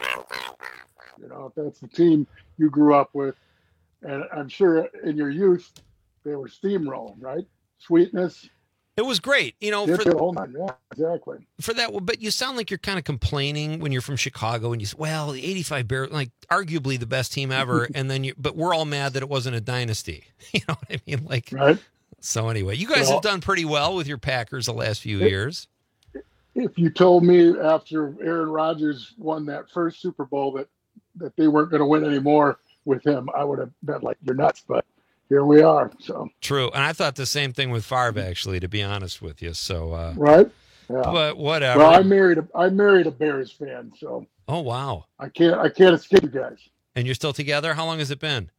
You know, if that's the team you grew up with, and I'm sure in your youth, they were steamrolling, right? Sweetness. It was great. You know, for, for, oh my, yeah, exactly. For that, but you sound like you're kind of complaining when you're from Chicago and you say, well, the eighty-five Bears, like arguably the best team ever. and then you, but we're all mad that it wasn't a dynasty. You know what I mean? Like, right. So anyway, you guys well, have done pretty well with your Packers the last few if, years. If you told me after Aaron Rodgers won that first Super Bowl that, that they weren't going to win anymore with him, I would have been like, you're nuts, but here we are. So true. And I thought the same thing with Favre, actually, to be honest with you. So, uh, right. Yeah. But whatever. Well, I married a, I married a Bears fan. So, oh, wow. I can't, I can't escape you guys. And you're still together? How long has it been?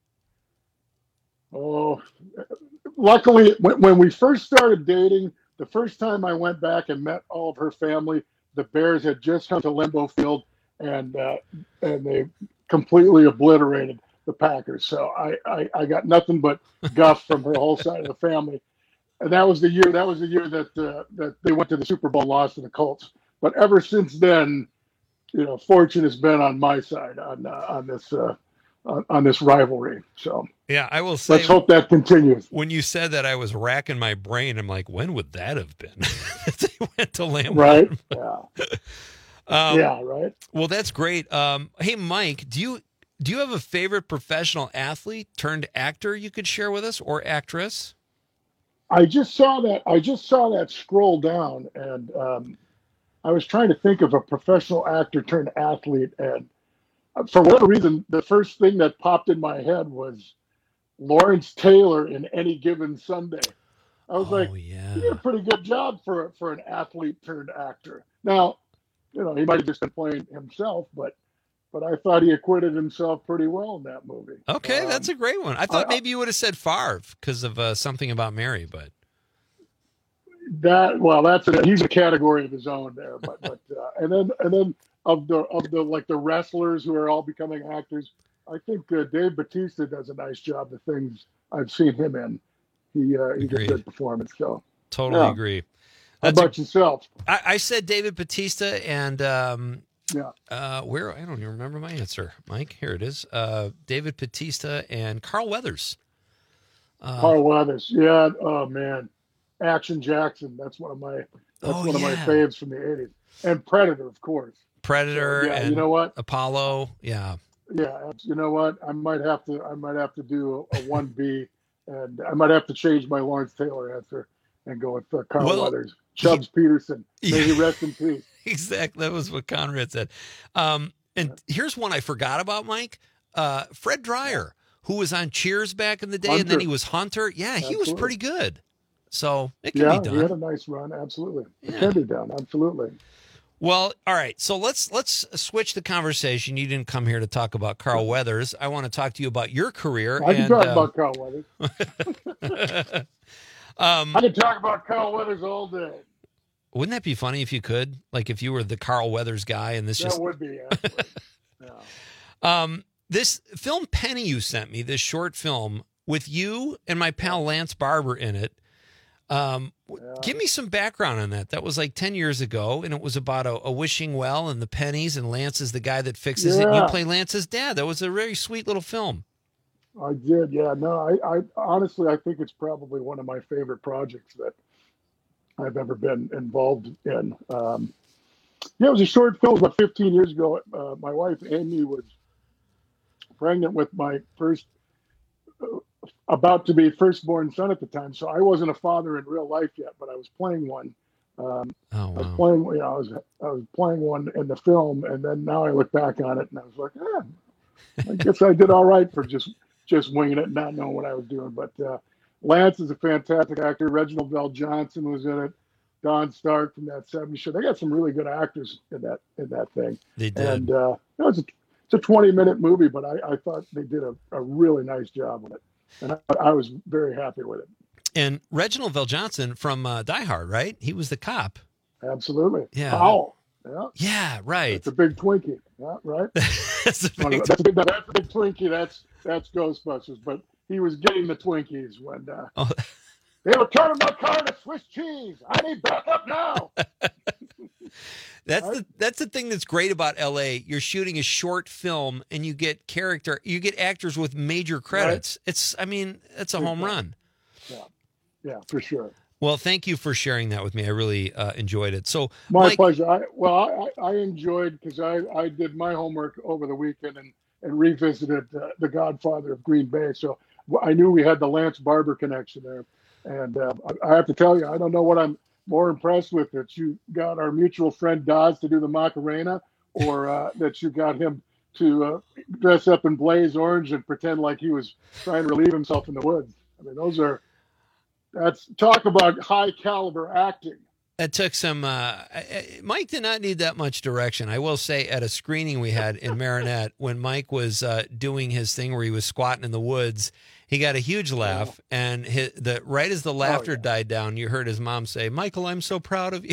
Oh, luckily when, when we first started dating, the first time I went back and met all of her family, the Bears had just come to Limbeau Field and, uh, and they completely obliterated the Packers. So I, I, I got nothing but guff from her whole side of the family. And that was the year, that was the year that, uh, that they went to the Super Bowl, lost to the Colts. But ever since then, you know, fortune has been on my side on, uh, on this, uh, on, on this rivalry. So yeah, I will say, let's hope that continues. When you said that, I was racking my brain. I'm like, when would that have been? They went to Lambeau. Right. Yeah. um, yeah. Right. Well, that's great. Um, hey, Mike, do you, Do you have a favorite professional athlete turned actor you could share with us, or actress? I just saw that. I just saw that scroll down, and um, I was trying to think of a professional actor turned athlete, and for whatever reason, the first thing that popped in my head was Lawrence Taylor in Any Given Sunday. I was oh, like, yeah. he did a pretty good job for for an athlete turned actor. Now, you know, he might have just been playing himself, but. But I thought he acquitted himself pretty well in that movie. Okay, um, that's a great one. I thought I, maybe you would have said Favre because of uh, Something About Mary, but that well, that's a, he's a category of his own there. But but uh, and then and then of the of the like the wrestlers who are all becoming actors, I think uh, Dave Bautista does a nice job. The things I've seen him in, he uh, he did a good performance. So totally yeah. agree. That's How about a, yourself? I, I said David Bautista and. Um, Yeah. Uh, where I don't even remember my answer, Mike. Here it is. Uh, David Bautista and Carl Weathers. Uh, Carl Weathers, yeah. Oh man, Action Jackson. That's one of my. That's Oh, one of my yeah. faves from the eighties. And Predator, of course. Predator So, yeah, and you know what? Apollo. Yeah. Yeah, you know what? I might have to. I might have to do a one B, and I might have to change my Lawrence Taylor answer and go with uh, Carl Well, Weathers, Chubbs Peterson. May he rest in peace. Exactly. That was what Conrad said. Um, and here's one I forgot about, Mike. Uh, Fred Dreyer, who was on Cheers back in the day, and then Hunter. he was Hunter. Yeah, he was Absolutely. pretty good. So it can Yeah, be he had done. a nice run. Absolutely, Yeah. it can be done. Absolutely. Well, all right. So let's let's switch the conversation. You didn't come here to talk about Carl Weathers. I want to talk to you about your career. I can and, talk uh, about Carl Weathers. um, I can talk about Carl Weathers all day. Wouldn't that be funny if you could? Like if you were the Carl Weathers guy and this That just would be. Absolutely. Yeah. um this film Penny you sent me, this short film with you and my pal Lance Barber in it. Um, w give me some background on that. That was like ten years ago, and it was about a, a wishing well and the pennies, and Lance is the guy that fixes it. And you Yeah. play Lance's dad. That was a very sweet little film. I did, yeah. No, I, I honestly, I think it's probably one of my favorite projects that I've ever been involved in. Um, yeah, it was a short film about fifteen years ago. Uh, my wife, Amy, was pregnant with my first, uh, about to be firstborn son at the time. So I wasn't a father in real life yet, but I was playing one. Um, Oh, I was wow. playing, you know, I was, I was playing one in the film, and then now I look back on it and I was like, eh, I guess I did all right for just just winging it and not knowing what I was doing. But uh, Lance is a fantastic actor. Reginald Bell Johnson was in it. Don Stark from that seventies show. They got some really good actors in that in that thing. They did. And uh, it was a, it's a twenty minute movie, but I, I thought they did a, a really nice job with it, and I, I was very happy with it. And Reginald Vell Johnson from uh, Die Hard, right? He was the cop. Absolutely. Yeah. Powell. Yeah. Yeah, right. That's a big Twinkie. Yeah, right. That's a big, that's, a big, that's a big Twinkie. That's that's Ghostbusters. But he was getting the Twinkies when uh, oh. they were turning my car into Swiss cheese. I need backup now. That's the that's the thing that's great about L A. You're shooting a short film and you get character, you get actors with major credits. Right. It's, I mean, it's a home run. Yeah, yeah, for sure. Well, thank you for sharing that with me. I really uh, enjoyed it. So, my Mike, pleasure. I, well, I, I enjoyed because I, I did my homework over the weekend and, and revisited uh, The Godfather of Green Bay. So I knew we had the Lance Barber connection there. And uh, I, I have to tell you, I don't know what I'm more impressed with, that you got our mutual friend Dodds to do the Macarena, or uh, that you got him to uh, dress up in blaze orange and pretend like he was trying to relieve himself in the woods. I mean, those are, that's talk about high caliber acting. That took some, uh, Mike did not need that much direction. I will say at a screening we had in Marinette, when Mike was uh, doing his thing where he was squatting in the woods, he got a huge laugh. And his, the right as the laughter oh, yeah. died down, you heard his mom say, "Michael, I'm so proud of you."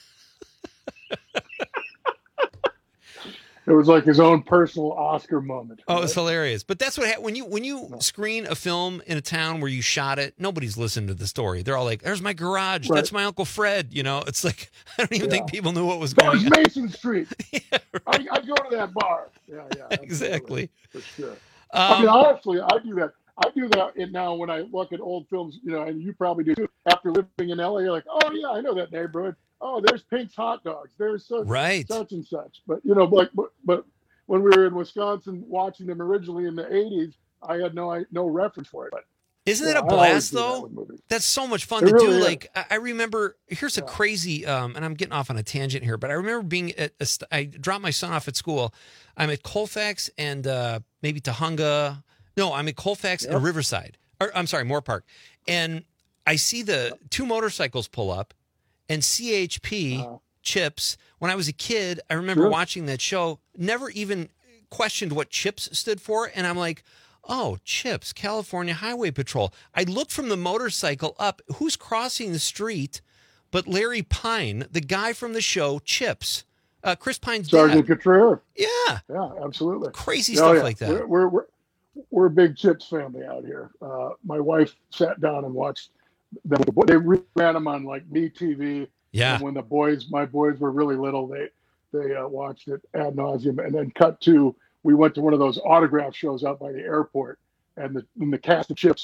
It was like his own personal Oscar moment. Oh, right? It was hilarious. But that's what ha- when you when you no. screen a film in a town where you shot it, nobody's listening to the story. They're all like, "There's my garage. Right. That's my Uncle Fred." You know, it's like I don't even yeah. think people knew what was that going was on. Mason Street. yeah, right. I, I go to that bar. Yeah, yeah, exactly. For sure. Um, I mean, honestly, I do that. I do that now when I look at old films, you know, and you probably do too. After living in L A, you're like, "Oh yeah, I know that neighborhood. Oh, there's Pink's Hot Dogs. There's such, right. such and such." But you know, like, but, but when we were in Wisconsin watching them originally in the eighties, I had no no reference for it. But isn't you it know, a blast though? That That's so much fun it to really do. is. Like I remember, here's a yeah. crazy, um, and I'm getting off on a tangent here, but I remember being at, a, I dropped my son off at school. I'm at Colfax and uh, maybe Tahunga. No, I'm at Colfax yep. and Riverside. Or, I'm sorry, Moore Park. And I see the two motorcycles pull up, and C H P uh, Chips. When I was a kid, I remember sure. watching that show. Never even questioned what CHIPS stood for, and I'm like, oh, CHIPS, California Highway Patrol. I looked from the motorcycle up. Who's crossing the street but Larry Pine, the guy from the show CHIPS, uh, Chris Pine's Sergeant dad. Contreras. Yeah, yeah, absolutely. Crazy oh, stuff yeah. like that. We're, we're we're we're a big CHIPS family out here. Uh, my wife sat down and watched them. They ran them on like Me T V. Yeah. And when the boys, my boys were really little, they they uh, watched it ad nauseum. And then cut to, we went to one of those autograph shows out by the airport, and the and the cast of CHIPS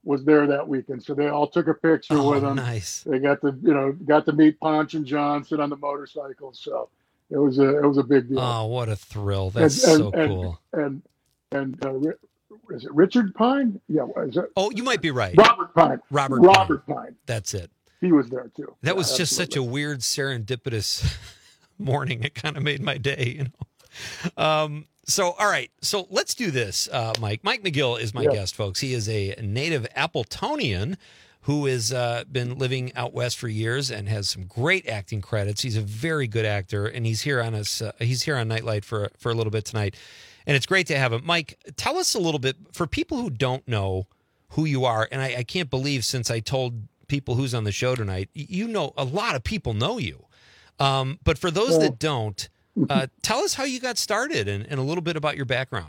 was there that weekend. So they all took a picture Oh, with him. nice. They got to, you know, got to meet Ponch and John sit on the motorcycle. So it was a, it was a big deal. Oh, what a thrill. That's and, so and, cool. And, and, and uh, is it Richard Pine? Yeah. Is it? Oh, you might be right. Robert Pine. Robert Robert Pine. Pine. That's it. He was there too. That Yeah, was just absolutely. such a weird serendipitous morning. It kind of made my day, you know. Um, so, all right. So let's do this, uh, Mike. Mike McGill is my Yeah. guest, folks. He is a native Appletonian who has uh, been living out west for years and has some great acting credits. He's a very good actor, and he's here on us. Uh, he's here on Nightlight for for a little bit tonight, and it's great to have him. Mike, tell us a little bit for people who don't know who you are, and I, I can't believe since I told people who's on the show tonight, you know, a lot of people know you. Um, but for those Yeah. that don't, uh, tell us how you got started and, and a little bit about your background.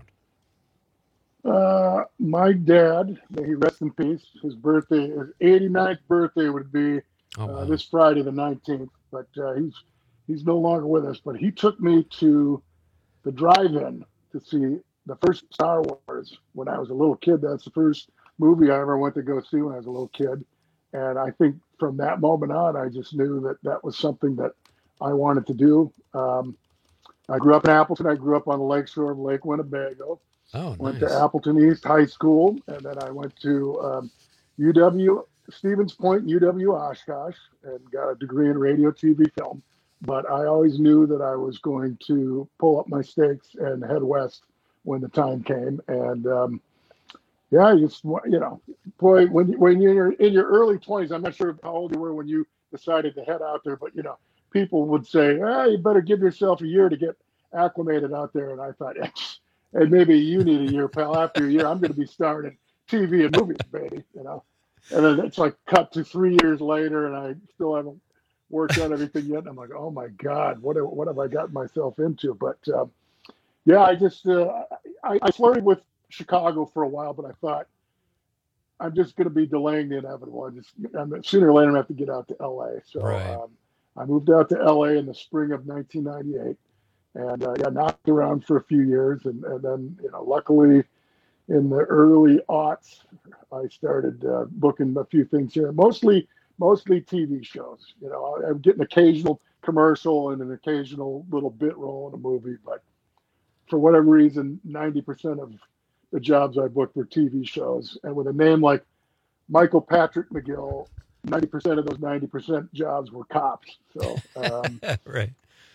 Uh, my dad, may he rest in peace, his birthday, his eighty-ninth birthday would be Oh, wow. uh, this Friday, the nineteenth. But uh, he's he's no longer with us. But he took me to the drive-in to see the first Star Wars when I was a little kid. That's the first movie I ever went to go see when I was a little kid. And I think from that moment on, I just knew that that was something that I wanted to do. Um, I grew up in Appleton. I grew up on the lakeshore of Lake Winnebago. Oh, Went nice. to Appleton East High School, and then I went to um, U W Stevens Point, U W Oshkosh, and got a degree in radio, T V, film. But I always knew that I was going to pull up my stakes and head west when the time came. And um, yeah, you just you know, boy, when you, when you're in your early twenties, I'm not sure how old you were when you decided to head out there, but you know, people would say, "Ah, you better give yourself a year to get acclimated out there." And I thought, hey, maybe you need a year, pal. After a year, I'm going to be starring in T V and movies, baby. You know, and then it's like cut to three years later, and I still haven't worked on everything yet. And I'm like, oh my God, what have, what have I gotten myself into? But uh, yeah, I just uh, I, I flirted with Chicago for a while, but I thought I'm just going to be delaying the inevitable. I just I'm, sooner or later I have to get out to L A. So Right. um, I moved out to L A in the spring of nineteen ninety-eight. And uh, yeah, knocked around for a few years, and, and then you know, luckily, in the early aughts, I started uh, booking a few things here. Mostly, mostly T V shows. You know, I, I get an occasional commercial and an occasional little bit role in a movie, but for whatever reason, ninety percent of the jobs I booked were T V shows. And with a name like Michael Patrick McGill, ninety percent of those ninety percent jobs were cops. So. Um, right.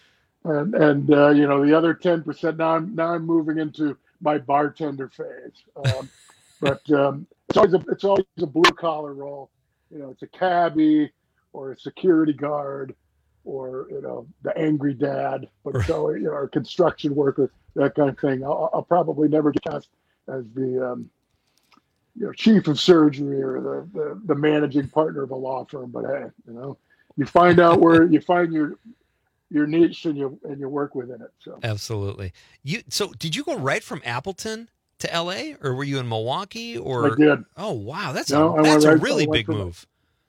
And and uh, you know, the other ten percent now I'm now I'm moving into my bartender phase. Um, but um, it's always a it's always a blue collar role. You know, it's a cabbie or a security guard or you know the angry dad. But it's always, you know, a construction worker, that kind of thing. I'll, I'll probably never get cast as the um, you know chief of surgery or the, the the managing partner of a law firm. But hey, you know, you find out where you find your your niche and you and you work within it. So Absolutely. You so did you go right from Appleton to L A, or were you in Milwaukee? Or I did. Oh wow, that's No, a I that's went a right- really I went big from- move.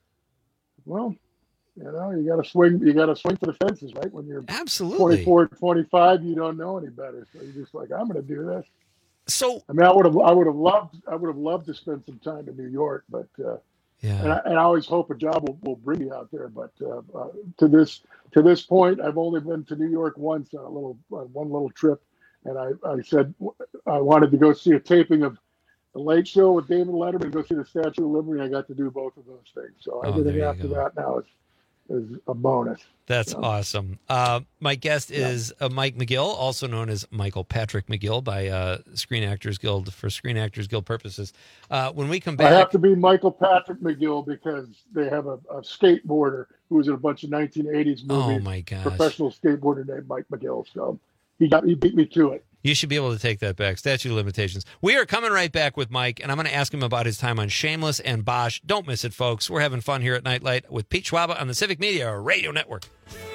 well, you know, you got to swing. You got to swing for the fences, right? When you're Absolutely twenty-four, twenty-five, you don't know any better, so you're just like, I'm going to do this. So I mean, I would have, I would have loved, I would have loved to spend some time in New York, but uh, yeah, and I, and I always hope a job will, will bring me out there. But uh, uh, to this to this point, I've only been to New York once on a little on one little trip, and I, I said I wanted to go see a taping of The Late Show with David Letterman, go see the Statue of Liberty. I got to do both of those things. So Oh, everything there you after go. that now is is a bonus. That's Yeah. awesome. Uh, my guest is uh, Mike McGill, also known as Michael Patrick McGill by uh, Screen Actors Guild for Screen Actors Guild purposes. Uh, when we come I back, have to be Michael Patrick McGill because they have a, a skateboarder who was in a bunch of nineteen eighties movies. Oh, my gosh. Professional skateboarder named Mike McGill. So he got he beat me to it. you should be able to take that back. Statute of limitations. We are coming right back with Mike, and I'm going to ask him about his time on Shameless and Bosch. Don't miss it, folks. We're having fun here at Nightlight with Pete Schwaba on the Civic Media Radio Network.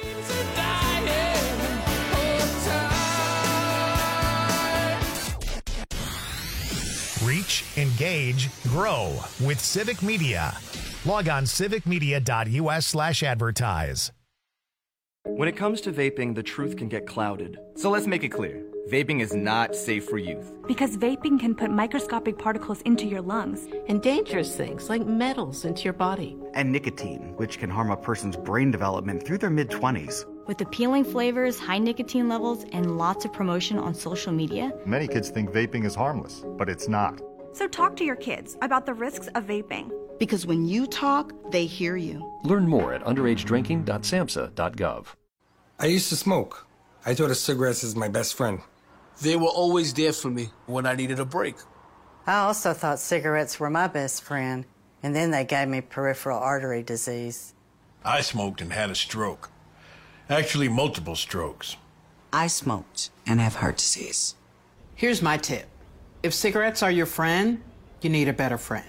Reach, engage, grow with Civic Media. Log on civicmedia.us slash advertise. When it comes to vaping, the truth can get clouded. So let's make it clear. Vaping is not safe for youth. Because vaping can put microscopic particles into your lungs. And dangerous things like metals into your body. And nicotine, which can harm a person's brain development through their mid-twenties. With appealing flavors, high nicotine levels, and lots of promotion on social media. Many kids think vaping is harmless, but it's not. So talk to your kids about the risks of vaping. Because when you talk, they hear you. Learn more at underage drinking dot samhsa dot gov. I used to smoke. I thought of cigarettes as my best friend. They were always there for me when I needed a break. I also thought cigarettes were my best friend, and then they gave me peripheral artery disease. I smoked and had a stroke. Actually, multiple strokes. I smoked and have heart disease. Here's my tip. If cigarettes are your friend, you need a better friend.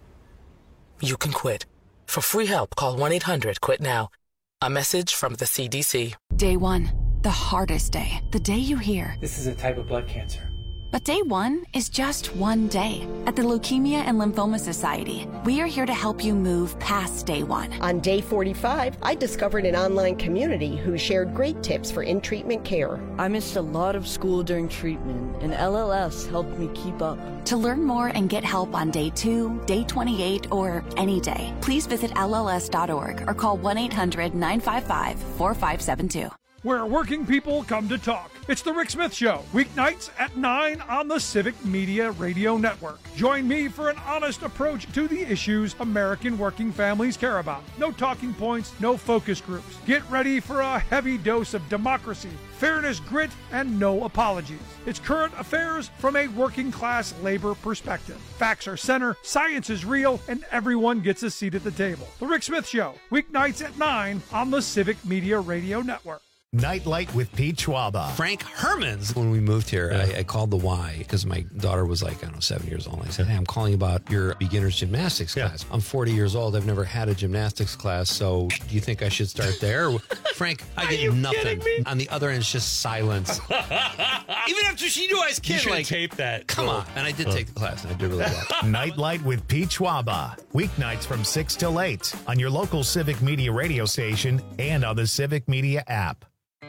You can quit. For free help, call one eight hundred quit now. A message from the C D C. Day one, the hardest day. The day you hear, this is a type of blood cancer. But day one is just one day. At the Leukemia and Lymphoma Society, we are here to help you move past day one. On day forty-five, I discovered an online community who shared great tips for in-treatment care. I missed a lot of school during treatment, and L L S helped me keep up. To learn more and get help on day two, day twenty-eight, or any day, please visit L L S dot org or call one eight hundred nine five five four five seven two. Where working people come to talk. It's the Rick Smith Show, weeknights at nine on the Civic Media Radio Network. Join me for an honest approach to the issues American working families care about. No talking points, no focus groups. Get ready for a heavy dose of democracy, fairness, grit, and no apologies. It's current affairs from a working class labor perspective. Facts are center, science is real, and everyone gets a seat at the table. The Rick Smith Show, weeknights at nine on the Civic Media Radio Network. Nightlight with Pete Schwaba. Frank Hermans. When we moved here, yeah. I, I called the Y because my daughter was like, I don't know, seven years old. And I said, hey, I'm calling about your beginner's gymnastics yeah. class. I'm forty years old. I've never had a gymnastics class. So do you think I should start there? Frank, I get nothing. On the other end, it's just silence. Even after she knew I was kidding. You should like, tape that. Come cool. on. And I did oh. take the class, and I did really well. Nightlight with Pete Schwaba. Weeknights from six till eight on your local Civic Media radio station and on the Civic Media app.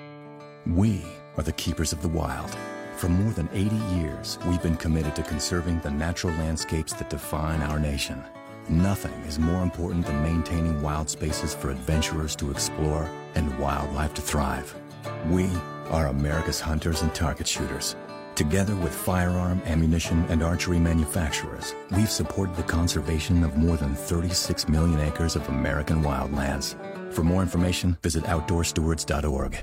We are the keepers of the wild. For more than eighty years, we've been committed to conserving the natural landscapes that define our nation. Nothing is more important than maintaining wild spaces for adventurers to explore and wildlife to thrive. We are America's hunters and target shooters. Together with firearm, ammunition, and archery manufacturers, we've supported the conservation of more than thirty-six million acres of American wildlands. For more information, visit outdoor stewards dot org.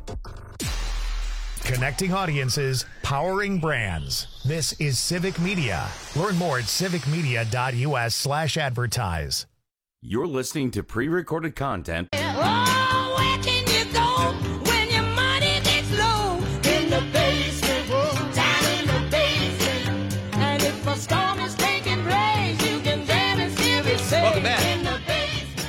Connecting audiences, powering brands. This is Civic Media. Learn more at civic media dot u s slash advertise. You're listening to pre-recorded content. Oh, where can you go when your money gets low? In the basement, down in the basement. And if a storm is taking place, you can jam and still be safe. Welcome back. In the basement.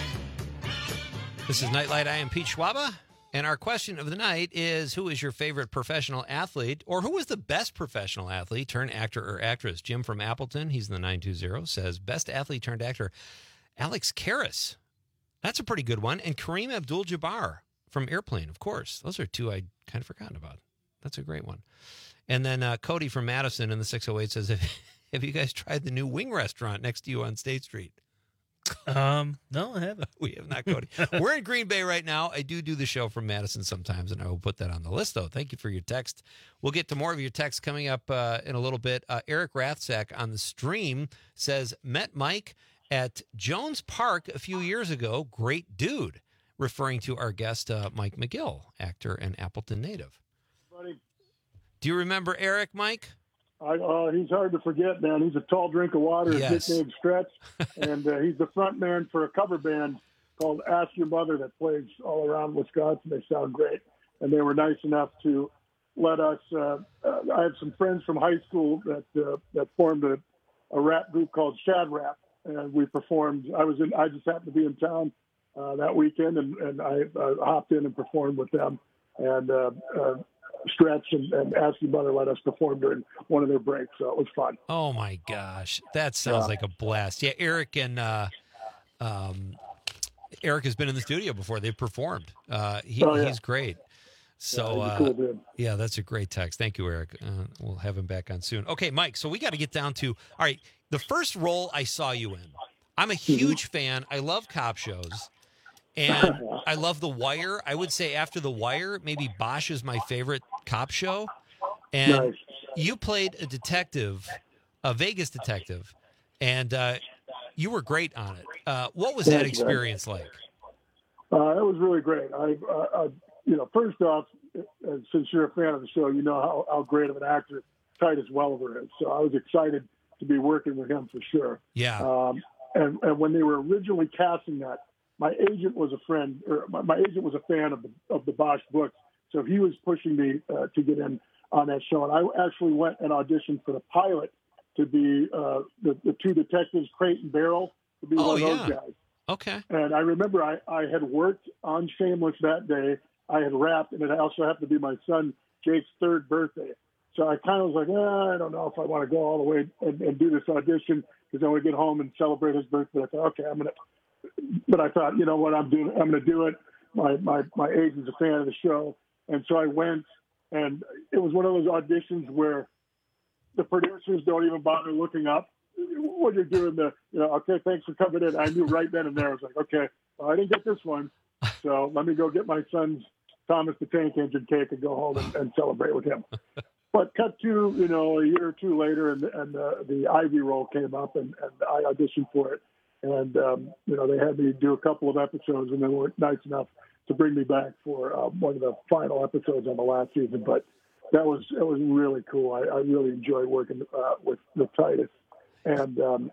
This is Nightlight. I am Pete Schwaba. And our question of the night is, who is your favorite professional athlete, or who was the best professional athlete turned actor or actress? Jim from Appleton, he's in the nine two zero, says, best athlete turned actor, Alex Karras. That's a pretty good one. And Kareem Abdul-Jabbar from Airplane, of course. Those are two I'd kind of forgotten about. That's a great one. And then uh, Cody from Madison in the six oh eight says, have, have you guys tried the new wing restaurant next to you on State Street? Um, no, I haven't. We have not, Cody. We're in Green Bay right now. I do do the show from Madison sometimes, and I will put that on the list, though. Thank you for your text. We'll get to more of your texts coming up uh, in a little bit. Uh, Eric Rathsack on the stream says, met Mike at Jones Park a few years ago. Great dude, referring to our guest, uh, Mike McGill, actor and Appleton native. Buddy. Do you remember Eric, Mike? I, uh, he's hard to forget, man. He's a tall drink of water, yes. His nickname Stretch, and uh, he's the front man for a cover band called Ask Your Mother that plays all around Wisconsin. They sound great, and they were nice enough to let us. Uh, uh, I had some friends from high school that uh, that formed a, a rap group called Shad Rap, and we performed. I was in. I just happened to be in town uh, that weekend, and, and I uh, hopped in and performed with them, and. Uh, uh, Stretch and, and Ask Your Mother let us perform during one of their breaks, so it was fun. Oh my gosh, that sounds yeah. like a blast! Yeah, Eric and uh, um, Eric has been in the studio before. They've performed. Uh, he, oh, yeah. He's great. So, Yeah, he's a uh, cool dude. yeah, that's a great text. Thank you, Eric. Uh, we'll have him back on soon. Okay, Mike, so we got to get down to, all right, the first role I saw you in. I'm a huge fan. I love cop shows. And I love The Wire. I would say after The Wire, maybe Bosch is my favorite cop show. And Nice. you played a detective, a Vegas detective, and uh, you were great on it. Uh, what was that Thank you, man. experience like? Uh, it was really great. I, uh, I, you know, first off, uh, since you're a fan of the show, you know how, how great of an actor Titus Welliver is. So I was excited to be working with him for sure. Yeah. Um, and, and when they were originally casting that, my agent was a friend, or my, my agent was a fan of the of the Bosch books, so he was pushing me uh, to get in on that show. And I actually went and auditioned for the pilot to be uh, the, the two detectives, Crate and Barrel, to be Oh, one of yeah. those guys. Okay. And I remember I, I had worked on Shameless that day. I had wrapped, and it also happened to be my son Jake's third birthday. So I kind of was like, eh, I don't know if I want to go all the way and, and do this audition because I want to get home and celebrate his birthday. I thought, okay, I'm gonna. But I thought, you know what, I'm doing. I'm gonna do it. My my my agent's a fan of the show, and so I went. And it was one of those auditions where the producers don't even bother looking up when you're doing the, you know, okay, thanks for coming in. I knew right then and there. I was like, okay, well, I didn't get this one, so let me go get my son's Thomas the Tank Engine cake and go home and, and celebrate with him. But cut to, you know, a year or two later, and, and uh, the Ivy role came up, and, and I auditioned for it. And, um, you know, they had me do a couple of episodes, and they weren't nice enough to bring me back for uh, one of the final episodes on the last season. But that was it was really cool. I, I really enjoyed working uh, with, with Titus. And, um,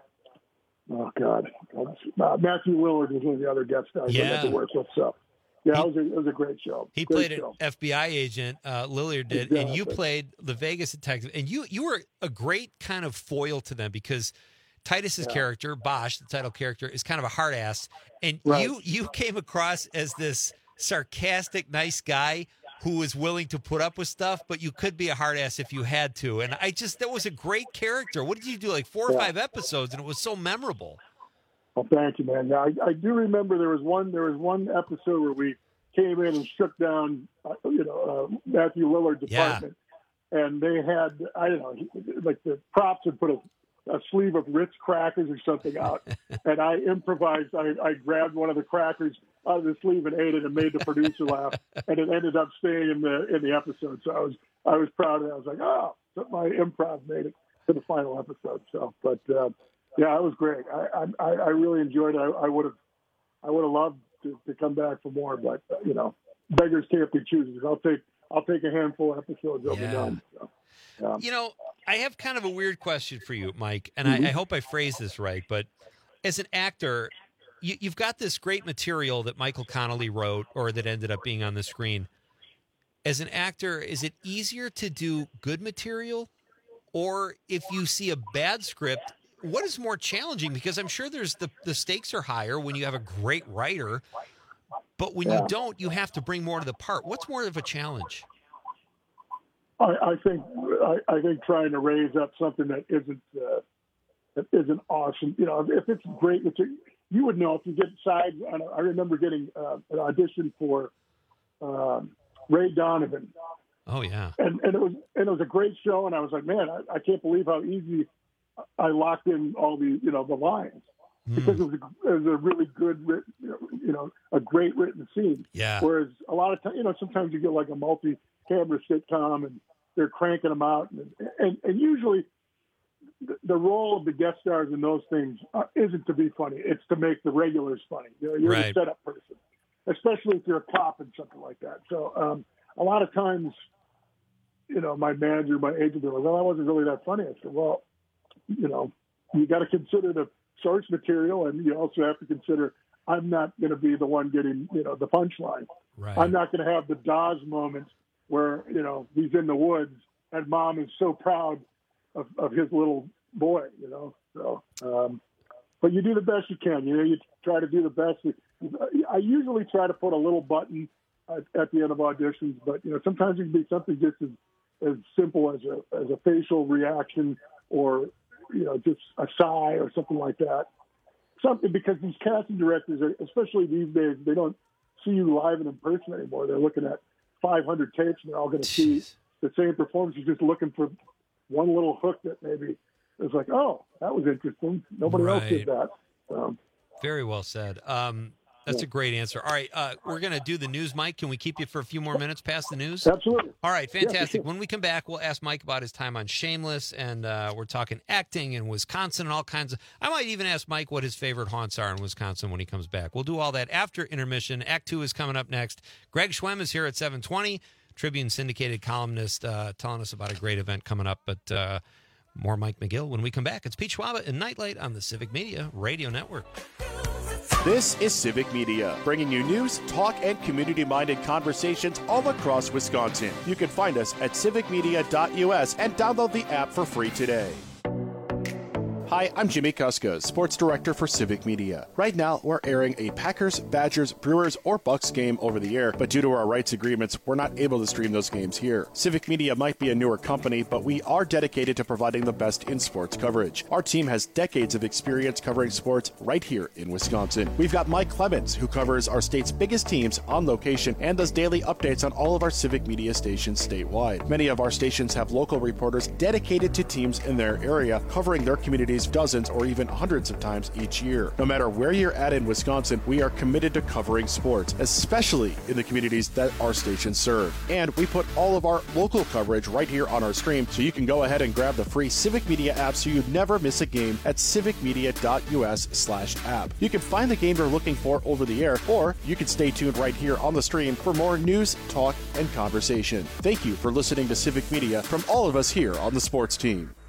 oh, God, uh, Matthew Willard was one of the other guest stars I Yeah. had to work with. So, yeah, it was a, it was a great show. He Great played show. an F B I agent, uh, Lilliard did, and you Exactly. played the Vegas detective. And you you were a great kind of foil to them because Titus's Yeah. character, Bosch, the title character, is kind of a hard ass. And Right. you you came across as this sarcastic, nice guy who was willing to put up with stuff, but you could be a hard ass if you had to. And I just, that was a great character. What did you do, like four or Yeah. five episodes, and it was so memorable. Well, thank you, man. Yeah, I, I do remember there was one there was one episode where we came in and shook down, uh, you know, uh, Matthew Lillard's Yeah. apartment, and they had I don't know, he- like the props had put a, a sleeve of Ritz crackers or something out, and I improvised. I, I grabbed one of the crackers out of the sleeve and ate it, and made the producer laugh, and it ended up staying in the in the episode. So I was I was proud of it. I was like, oh, my improv made it to the final episode. So, but. Uh, Yeah, it was great. I I, I really enjoyed it. I would have I would have loved to, to come back for more, but uh, you know, beggars can't be choosers. I'll take I'll take a handful of episodes. They'll Yeah. be done. So, yeah. You know, I have kind of a weird question for you, Mike, and Mhm. I, I hope I phrase this right. But as an actor, you, you've got this great material that Michael Connolly wrote, or that ended up being on the screen. As an actor, is it easier to do good material, or if you see a bad script? What is more challenging? Because I'm sure there's the the stakes are higher when you have a great writer, but when Yeah. you don't, you have to bring more to the part. What's more of a challenge? I, I think I, I think trying to raise up something that isn't uh, that isn't awesome. You know, if it's great material, you would know if you get sides. I, I remember getting uh, an audition for um, Ray Donovan. Oh yeah, and and it was and it was a great show, and I was like, man, I, I can't believe how easy I locked in all the you know the lines because it was a, it was a really good written, you know a great written scene. Yeah. Whereas a lot of times, you know, sometimes you get like a multi-camera sitcom, and they're cranking them out, and and, and usually the, the role of the guest stars in those things uh, isn't to be funny; it's to make the regulars funny. You know, you're Right. the setup person, especially if you're a cop and something like that. So um, a lot of times. You know, my manager, my agent, were like, well, that wasn't really that funny. I said, well, you know, you got to consider the source material, and you also have to consider I'm not going to be the one getting, you know, the punchline. Right. I'm not going to have the Dawes moment where, you know, he's in the woods and mom is so proud of, of his little boy, you know. So, um, but you do the best you can. You know, you try to do the best. I usually try to put a little button at, at the end of auditions, but, you know, sometimes it can be something just as as simple as a as a facial reaction, or you know, just a sigh or something like that. Something, because these casting directors, especially these days, they don't see you live and in person anymore. They're looking at five hundred tapes and they're all going to see the same performance. You're just looking for one little hook that maybe is like, oh, that was interesting. Nobody Right. else did that. Um, Very well said. Um, that's a great answer. All right, uh, we're going to do the news, Mike. Can we keep you for a few more minutes past the news? Absolutely. All right, Yeah, for fantastic. sure. When we come back, we'll ask Mike about his time on Shameless, and uh, we're talking acting in Wisconsin and all kinds of... I might even ask Mike what his favorite haunts are in Wisconsin when he comes back. We'll do all that after intermission. Act two is coming up next. Greg Schwem is here at seven twenty, Tribune syndicated columnist, uh, telling us about a great event coming up, but... Uh, More Mike McGill when we come back. It's Pete Schwaba and Nightlight on the Civic Media Radio Network. This is Civic Media, bringing you news, talk, and community-minded conversations all across Wisconsin. You can find us at civic media dot U S and download the app for free today. Hi, I'm Jimmy Kuska, Sports Director for Civic Media. Right now, we're airing a Packers, Badgers, Brewers, or Bucks game over the air, but due to our rights agreements, we're not able to stream those games here. Civic Media might be a newer company, but we are dedicated to providing the best in sports coverage. Our team has decades of experience covering sports right here in Wisconsin. We've got Mike Clemens, who covers our state's biggest teams on location and does daily updates on all of our Civic Media stations statewide. Many of our stations have local reporters dedicated to teams in their area, covering their communities dozens or even hundreds of times each year. No matter where you're at in Wisconsin, we are committed to covering sports, especially in the communities that our stations serve. And we put all of our local coverage right here on our stream, so you can go ahead and grab the free Civic Media app so you never miss a game at civic media dot U S slash app. You can find the game you're looking for over the air, or you can stay tuned right here on the stream for more news, talk, and conversation. Thank you for listening to Civic Media from all of us here on the sports team.